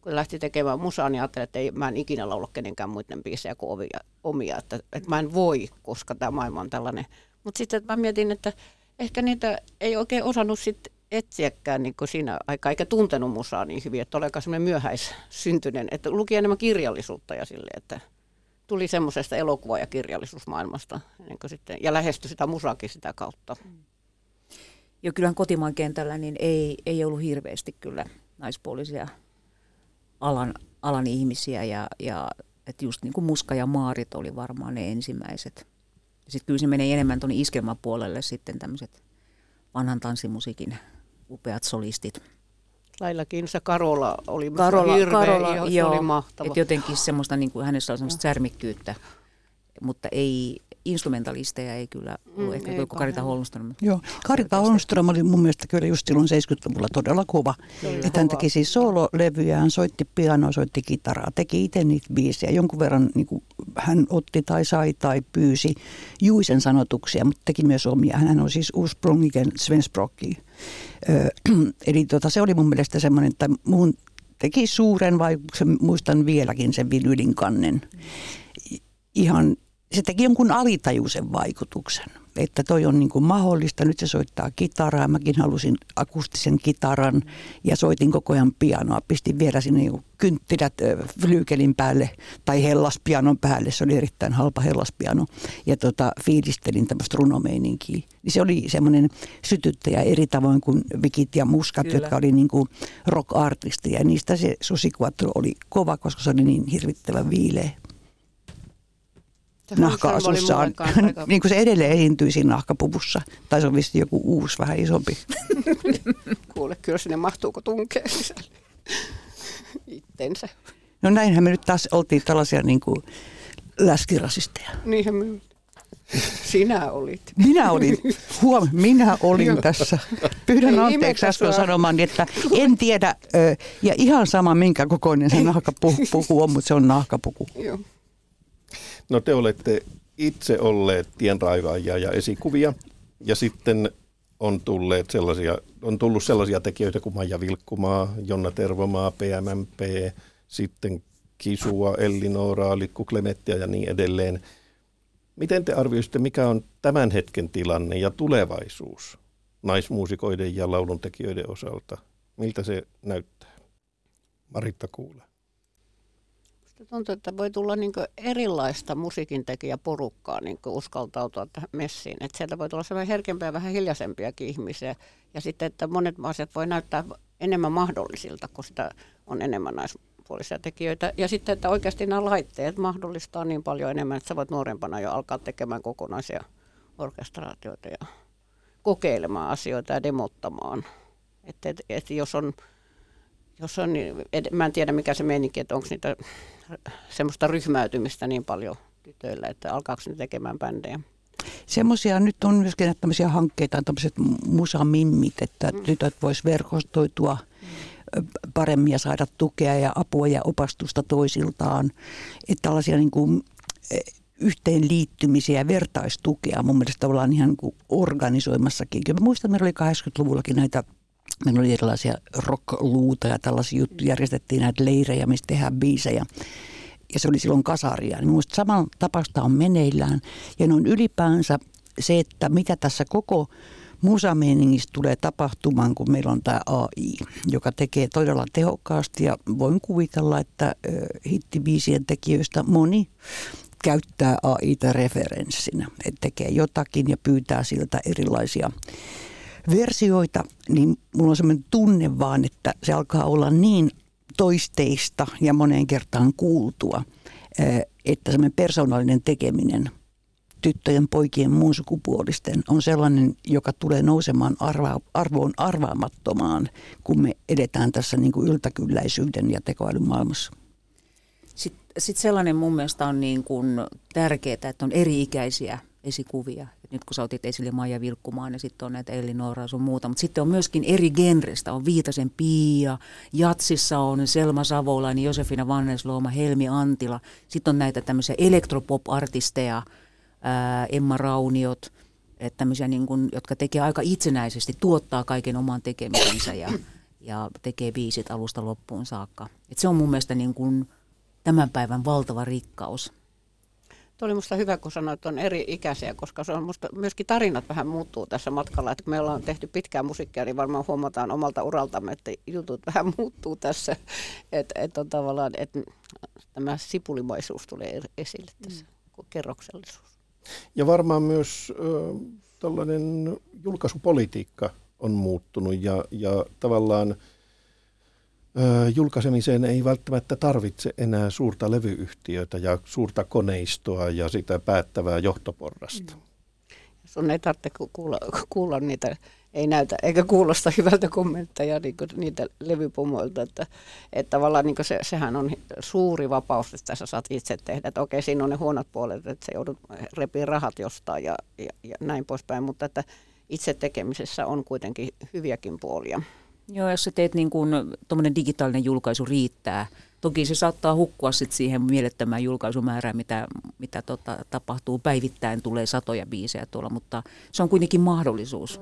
[SPEAKER 5] kun lähti tekemään musaa, niin ajattelin, että mä en ikinä laula kenenkään muiden biisejä kuin omia. Että mä en voi, koska tämä maailma on tällainen. Mutta sitten mä mietin, että ehkä niitä ei oikein osannut sit etsiäkään niin siinä aikaa, eikä tuntenut musaa niin hyvin, että oli aika semmoinen myöhäissyntyinen, että luki enemmän kirjallisuutta ja silleen, että tuli semmoisesta elokuva- ja kirjallisuusmaailmasta niin sitten, ja lähestyi sitä musaakin sitä kautta.
[SPEAKER 3] Ja kyllähän kotimaan kentällä niin ei ollut hirveästi kyllä naispuolisia alan ihmisiä ja että just niin kuin Muska ja Maarit oli varmaan ne ensimmäiset. Sitten kyllä se menee enemmän tuonne iskelmäpuolelle sitten tämmöiset vanhan tanssimusiikin upeat solistit.
[SPEAKER 5] Laila Kinsa Karola oli
[SPEAKER 3] Karola,
[SPEAKER 5] se oli mahtava.
[SPEAKER 3] Et jotenkin semmoista, niin kuin hänessä on semmoista särmikkyyttä, mutta ei instrumentalisteja ei kyllä ollut. Ehkä joku Karita Holmström.
[SPEAKER 4] Joo, Karita Holmström oli mun mielestä kyllä just silloin 70-luvulla todella kova. Että hän teki siis soololevyjä, hän soitti pianoa, soitti kitaraa, teki itse niitä biisejä. Jonkun verran niin kuin hän otti tai sai tai pyysi Juisen sanotuksia, mutta teki myös omia. Hän on siis ursprungligen svenskspråkig. Eli se oli mun mielestä semmoinen, että muun teki suuren vaikutuksen, muistan vieläkin sen vinylin kannen. Ihan se teki jonkun alitajuisen vaikutuksen, että toi on niin kuin mahdollista. Nyt se soittaa kitaraa. Mäkin halusin akustisen kitaran ja soitin koko ajan pianoa. Pistin vielä sinne kynttilät flyykelin päälle tai hellaspianon päälle. Se oli erittäin halpa hellaspiano. Ja fiilistelin tämmöistä runomeininkiä. Se oli semmoinen sytyttäjä eri tavoin kuin Vikit ja Muskat, kyllä, jotka oli niin kuin rock-artisteja. Ja niistä se Susi Quattro oli kova, koska se oli niin hirvittävän viileä nahka-asussaan, niin kuin se edelleen esiintyi siinä nahkapuvussa. Tai se on vissi joku uusi, vähän isompi.
[SPEAKER 5] Kuule, kyllä sinne mahtuuko tunkea sisälle itsensä.
[SPEAKER 4] No näinhän me nyt taas oltiin tällaisia niin kuin läskirasisteja.
[SPEAKER 5] Niinhän me sinä olit.
[SPEAKER 4] Minä olin tässä. Pyydän anteeksi äsken sanomaan, että en tiedä ja ihan sama minkä kokoinen se nahkapuku on, mutta se on nahkapuku.
[SPEAKER 5] Joo.
[SPEAKER 2] No te olette itse olleet tienraivaajia ja esikuvia ja sitten on tullut sellaisia tekijöitä kuin Maija Vilkkumaa, Jonna Tervomaa, PMMP, sitten Kisua, Ellinooraa, Likku Klemettiä ja niin edelleen. Miten te arvioisitte, mikä on tämän hetken tilanne ja tulevaisuus naismuusikoiden ja lauluntekijöiden osalta? Miltä se näyttää? Maritta Kuula.
[SPEAKER 5] Tuntuu, että voi tulla niin erilaista musiikintekijäporukkaa niin uskaltautua tähän messiin. Että sieltä voi tulla sellainen herkempiä ja vähän hiljaisempiakin ihmisiä. Ja sitten, että monet asiat voi näyttää enemmän mahdollisilta, kun sitä on enemmän naispuolisia tekijöitä. Ja sitten, että oikeasti nämä laitteet mahdollistaa niin paljon enemmän, että sä voit nuorempana jo alkaa tekemään kokonaisia orkestraatioita ja kokeilemaan asioita ja demottamaan. Että jos on, niin mä en tiedä mikä se meininki, että onko niitä semmoista ryhmäytymistä niin paljon tytöillä, että alkaako ne tekemään bändejä.
[SPEAKER 4] Semmoisia nyt on myöskin tämmöisiä hankkeita, tämmöiset musamimmit, että tytöt vois verkostoitua paremmin ja saada tukea ja apua ja opastusta toisiltaan. Että tällaisia niin kuin yhteenliittymisiä ja vertaistukea mun mielestä ollaan ihan niin kuin organisoimassakin. Kyllä mä muistan, että meillä oli 80-luvullakin meillä oli erilaisia rock-luuta ja tällaisia juttuja, järjestettiin näitä leirejä, mistä tehdään biisejä. Ja se oli silloin kasaria. Niin minusta saman tapausta on meneillään. Ja ne on ylipäänsä se, että mitä tässä koko musameeningissä tulee tapahtumaan, kun meillä on tämä AI, joka tekee todella tehokkaasti. Ja voin kuvitella, että hittibiisien tekijöistä moni käyttää AI:ta referenssinä. Että tekee jotakin ja pyytää siltä erilaisia versioita, niin mulla on sellainen tunne vaan, että se alkaa olla niin toisteista ja moneen kertaan kuultua, että semmoinen persoonallinen tekeminen tyttöjen, poikien, muun sukupuolisten on sellainen, joka tulee nousemaan arvoon arvaamattomaan, kun me edetään tässä niin kuin yltäkylläisyyden ja tekoälyn maailmassa.
[SPEAKER 3] Sitten sellainen mun mielestä on niin kuin tärkeää, että on eri-ikäisiä esikuvia. Nyt kun sä otit esille Maija Vilkkumaan ja sitten on näitä Ellinooraa sun muuta, mutta sitten on myöskin eri genrestä. On Viitasen Pia, Jatsissa on Selma Savolainen, Josefina Vanneslooma, Helmi Antila. Sitten on näitä tämmöisiä elektropop-artisteja, Emma Rauniot, että tämmöisiä niin kuin, jotka tekee aika itsenäisesti, tuottaa kaiken oman tekemisensä ja tekee biisit alusta loppuun saakka. Et se on mun mielestä niin kuin tämän päivän valtava rikkaus.
[SPEAKER 5] Tuo oli minusta hyvä, kun sanoit, että on eri ikäisiä, koska se on musta myöskin tarinat vähän muuttuu tässä matkalla. Että kun me ollaan tehty pitkää musiikkia, niin varmaan huomataan omalta uraltamme, että jutut vähän muuttuu tässä. Että on tavallaan, että tämä sipulimaisuus tulee esille tässä, kerroksellisuus.
[SPEAKER 2] Ja varmaan myös tällainen julkaisupolitiikka on muuttunut ja tavallaan julkaisemiseen ei välttämättä tarvitse enää suurta levyyhtiötä ja suurta koneistoa ja sitä päättävää johtoporrasta.
[SPEAKER 5] Sun ei tarvitse kuulla niitä, ei näytä eikä kuulosta hyvältä kommentteja niin niitä levypomoilta, että tavallaan niin sehän on suuri vapaus, että sä saat itse tehdä, että okei, siinä on ne huonot puolet, että sä joudut repiä rahat jostain ja näin poispäin, mutta että itse tekemisessä on kuitenkin hyviäkin puolia.
[SPEAKER 3] Joo, jos sä teet niin kuin tuommoinen digitaalinen julkaisu riittää. Toki se saattaa hukkua sit siihen mielettömään julkaisumäärään, mitä tapahtuu. Päivittäin tulee satoja biisejä tuolla, mutta se on kuitenkin mahdollisuus.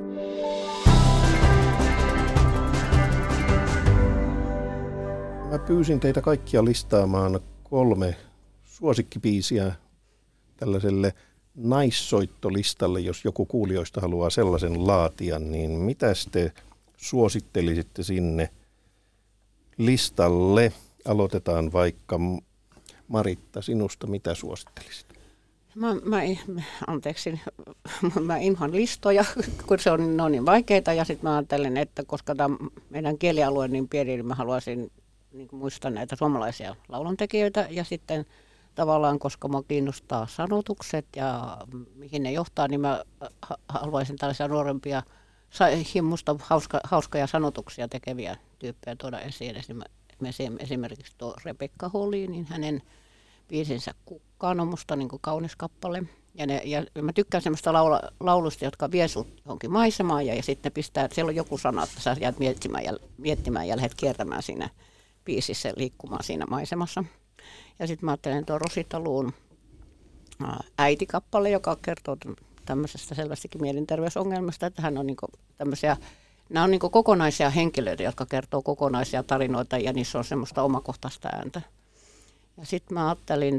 [SPEAKER 2] Mä pyysin teitä kaikkia listaamaan 3 suosikkibiisiä tällaiselle naissoittolistalle, jos joku kuulijoista haluaa sellaisen laatia, niin mitäs te suosittelisitte sinne listalle? Aloitetaan vaikka Maritta, sinusta mitä suosittelisit?
[SPEAKER 5] Mä inhoan listoja, kun ne on niin vaikeita ja sitten mä ajattelen, että koska tämä meidän kielialue on niin pieni, niin mä haluaisin niin muistaa näitä suomalaisia lauluntekijöitä ja sitten tavallaan, koska mua kiinnostaa sanotukset ja mihin ne johtaa, niin mä haluaisin tällaisia nuorempia musta hauskoja sanotuksia tekeviä tyyppejä tuoda esiin. Esimerkiksi tuo Rebekka Holly, niin hänen biisinsä Kukkaan on musta niin kuin kaunis kappale. Ja mä tykkään semmoista laulusta, jotka vie sut johonkin maisemaan ja sitten pistää, että siellä on joku sana, että sä jäät miettimään ja lähdet kiertämään siinä biisissä, liikkumaan siinä maisemassa. Ja sitten mä ajattelen tuon Rosita Luun äitikappale, joka kertoo tämmöisestä selvästikin mielenterveysongelmasta, että hän on niinku tämmöisiä, nämä on niinku kokonaisia henkilöitä, jotka kertoo kokonaisia tarinoita ja niissä on semmoista omakohtaista ääntä. Ja sitten mä ajattelin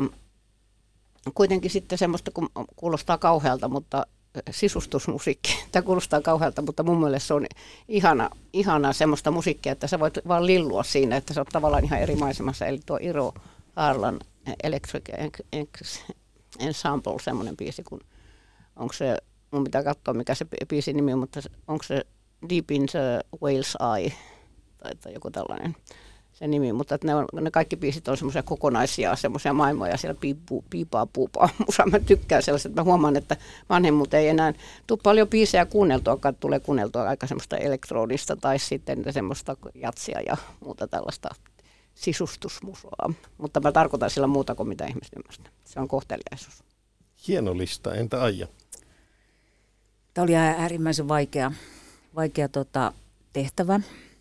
[SPEAKER 5] kuitenkin sitten semmoista, kun kuulostaa kauhealta, mutta sisustusmusiikki, tämä kuulostaa kauhealta, mutta mun mielestä se on ihana semmoista musiikkia, että sä voit vaan lillua siinä, että se on tavallaan ihan eri maisemassa, eli tuo Iro Harlan Electric Ensemble, semmoinen biisi, kun onko se, mun pitää katsoa mikä se biisin nimi on, mutta onko se Deep in the Whale's Eye tai joku tällainen se nimi, mutta että ne kaikki biisit on semmoisia kokonaisia, semmoisia maailmoja siellä piipaa puupaa. Mä tykkään sellaista, että mä huomaan, että vanhemmuut ei enää tule paljon biisejä kuunneltua, tulee kuunneltua aika semmoista elektronista tai sitten semmoista jatsia ja muuta tällaista sisustusmusoa. Mutta mä tarkoitan sillä muuta kuin mitä ihmiset ymmärtää. Se on kohteliaisuus.
[SPEAKER 2] Hieno lista, entä Aija?
[SPEAKER 3] Tämä oli äärimmäisen vaikea tehtävä.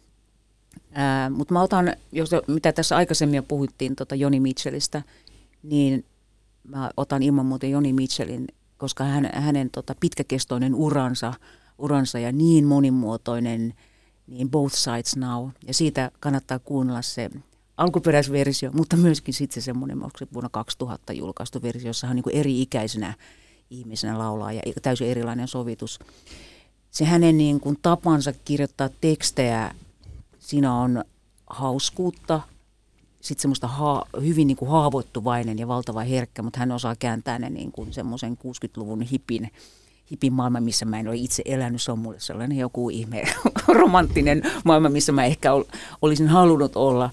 [SPEAKER 3] Mutta mä otan, mitä tässä aikaisemmin jo puhuttiin Joni Mitchellistä, niin mä otan ilman muuta Joni Mitchellin, koska hänen pitkäkestoinen uransa ja niin monimuotoinen, niin Both Sides Now. Ja siitä kannattaa kuunnella se alkuperäisversio, mutta myöskin sitten se semmoinen, onko se vuonna 2000 julkaistu versio, jossa hän niin kuin eri-ikäisenä ihmisenä laulaa ja täysin erilainen sovitus. Se hänen niin kuin tapansa kirjoittaa tekstejä, siinä on hauskuutta, sitten semmoista hyvin niin kuin haavoittuvainen ja valtava herkkä, mutta hän osaa kääntää ne niin kuin semmoisen 60-luvun hipin maailma, missä mä en ole itse elänyt. Se on mulle sellainen joku ihme romanttinen maailma, missä mä ehkä olisin halunnut olla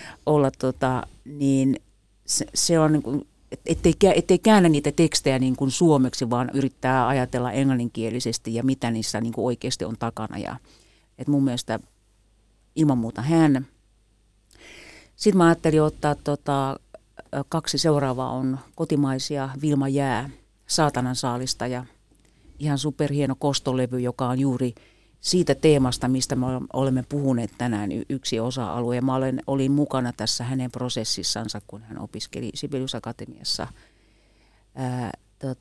[SPEAKER 3] niin se on niin kuin, ettei käännä niitä tekstejä niin kuin suomeksi, vaan yrittää ajatella englanninkielisesti ja mitä niissä niin kuin oikeasti on takana. Ja, et mun mielestä ilman muuta hän. Sitten mä ajattelin ottaa 2 seuraavaa on kotimaisia Vilma Jää, Saatanan saalista ja ihan superhieno kostolevy, joka on juuri siitä teemasta, mistä me olemme puhuneet tänään yksi osa-alue. Mä olin mukana tässä hänen prosessissansa, kun hän opiskeli Sibelius Akatemiassa.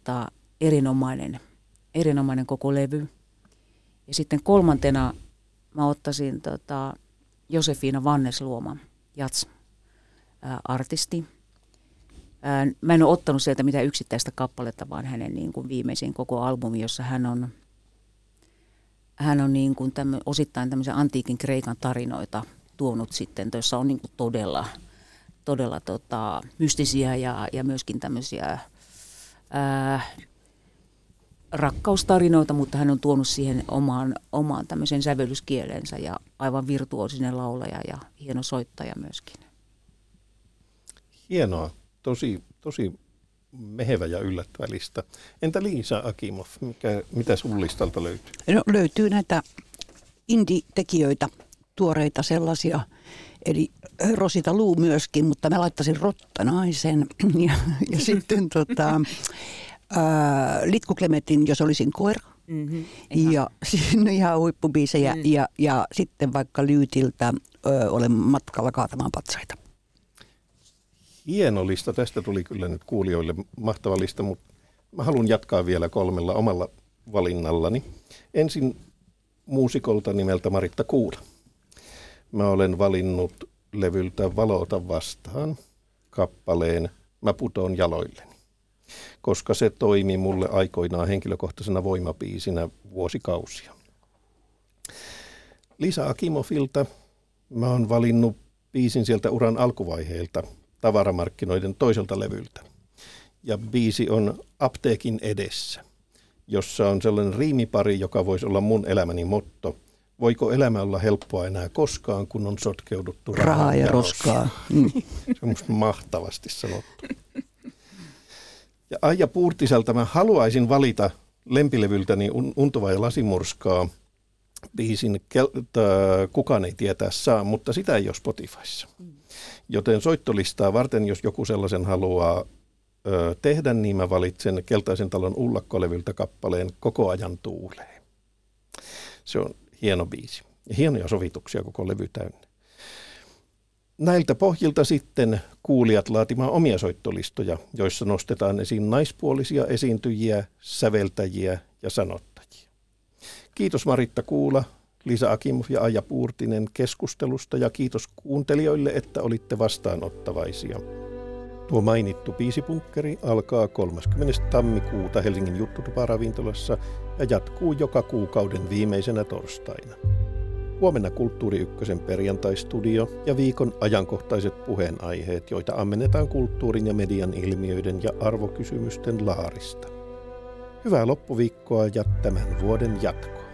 [SPEAKER 3] Erinomainen koko levy. Ja sitten 3. mä ottaisin Josefina Vannesluoma, jazz-artisti. Mä en ole ottanut sieltä mitään yksittäistä kappaletta, vaan hänen niin kuin viimeisin koko albumi, jossa hän on niin kuin osittain tämmöisen antiikin Kreikan tarinoita tuonut sitten, joissa on niin kuin todella mystisiä ja myöskin tämmöisiä rakkaustarinoita, mutta hän on tuonut siihen omaan tämmöisen sävellyskielensä ja aivan virtuoosinen laulaja ja hieno soittaja myöskin.
[SPEAKER 2] Hienoa, tosi mehevä ja yllättävä lista. Entä Liisa Akimov, mitä sun listalta löytyy?
[SPEAKER 4] No, löytyy näitä indie-tekijöitä, tuoreita sellaisia, eli Rosita Luu myöskin, mutta mä laittaisin Rottanaisen ja sitten Litku Klementin, Jos olisin koira.
[SPEAKER 3] Mm-hmm,
[SPEAKER 4] ja siinä ihan huippubiisejä ja sitten vaikka Lyytiltä Olen matkalla kaatamaan patsaita.
[SPEAKER 2] Hieno lista. Tästä tuli kyllä nyt kuulijoille mahtava lista, mutta mä haluan jatkaa vielä 3 omalla valinnallani. Ensin muusikolta nimeltä Maritta Kuula. Mä olen valinnut levyltä Valo ota vastaan kappaleen Mä putoon jaloilleni, koska se toimi mulle aikoinaan henkilökohtaisena voimabiisinä vuosikausia. Liisa Akimovilta mä oon valinnut biisin sieltä uran alkuvaiheelta, tavaramarkkinoiden toiselta levyltä. Ja biisi on Apteekin edessä, jossa on sellainen riimipari, joka voisi olla mun elämäni motto. Voiko elämä olla helppoa enää koskaan, kun on sotkeuduttu rahaa ja roskaa? Se on musta mahtavasti sanottu. Ja Aija Puurtiselta mä haluaisin valita lempilevyltäni Untuvaa ja lasimurskaa biisin Kukaan ei tietää saa, mutta sitä ei ole Spotifyssa. Joten soittolistaa varten, jos joku sellaisen haluaa tehdä, niin mä valitsen Keltaisen talon Ullakko-levyltä kappaleen Koko ajan tuulee. Se on hieno biisi ja hienoja sovituksia koko levy täynnä. Näiltä pohjilta sitten kuulijat laatimaan omia soittolistoja, joissa nostetaan esiin naispuolisia esiintyjiä, säveltäjiä ja sanottajia. Kiitos Maritta Kuula, Liisa Akimov ja Aija Puurtinen keskustelusta ja kiitos kuuntelijoille, että olitte vastaanottavaisia. Tuo mainittu biisipunkkeri alkaa 30. tammikuuta Helsingin Juttutupa-ravintolassa ja jatkuu joka kuukauden viimeisenä torstaina. Huomenna Kulttuuri Ykkösen perjantaistudio ja viikon ajankohtaiset puheenaiheet, joita ammennetaan kulttuurin ja median ilmiöiden ja arvokysymysten laarista. Hyvää loppuviikkoa ja tämän vuoden jatkoa.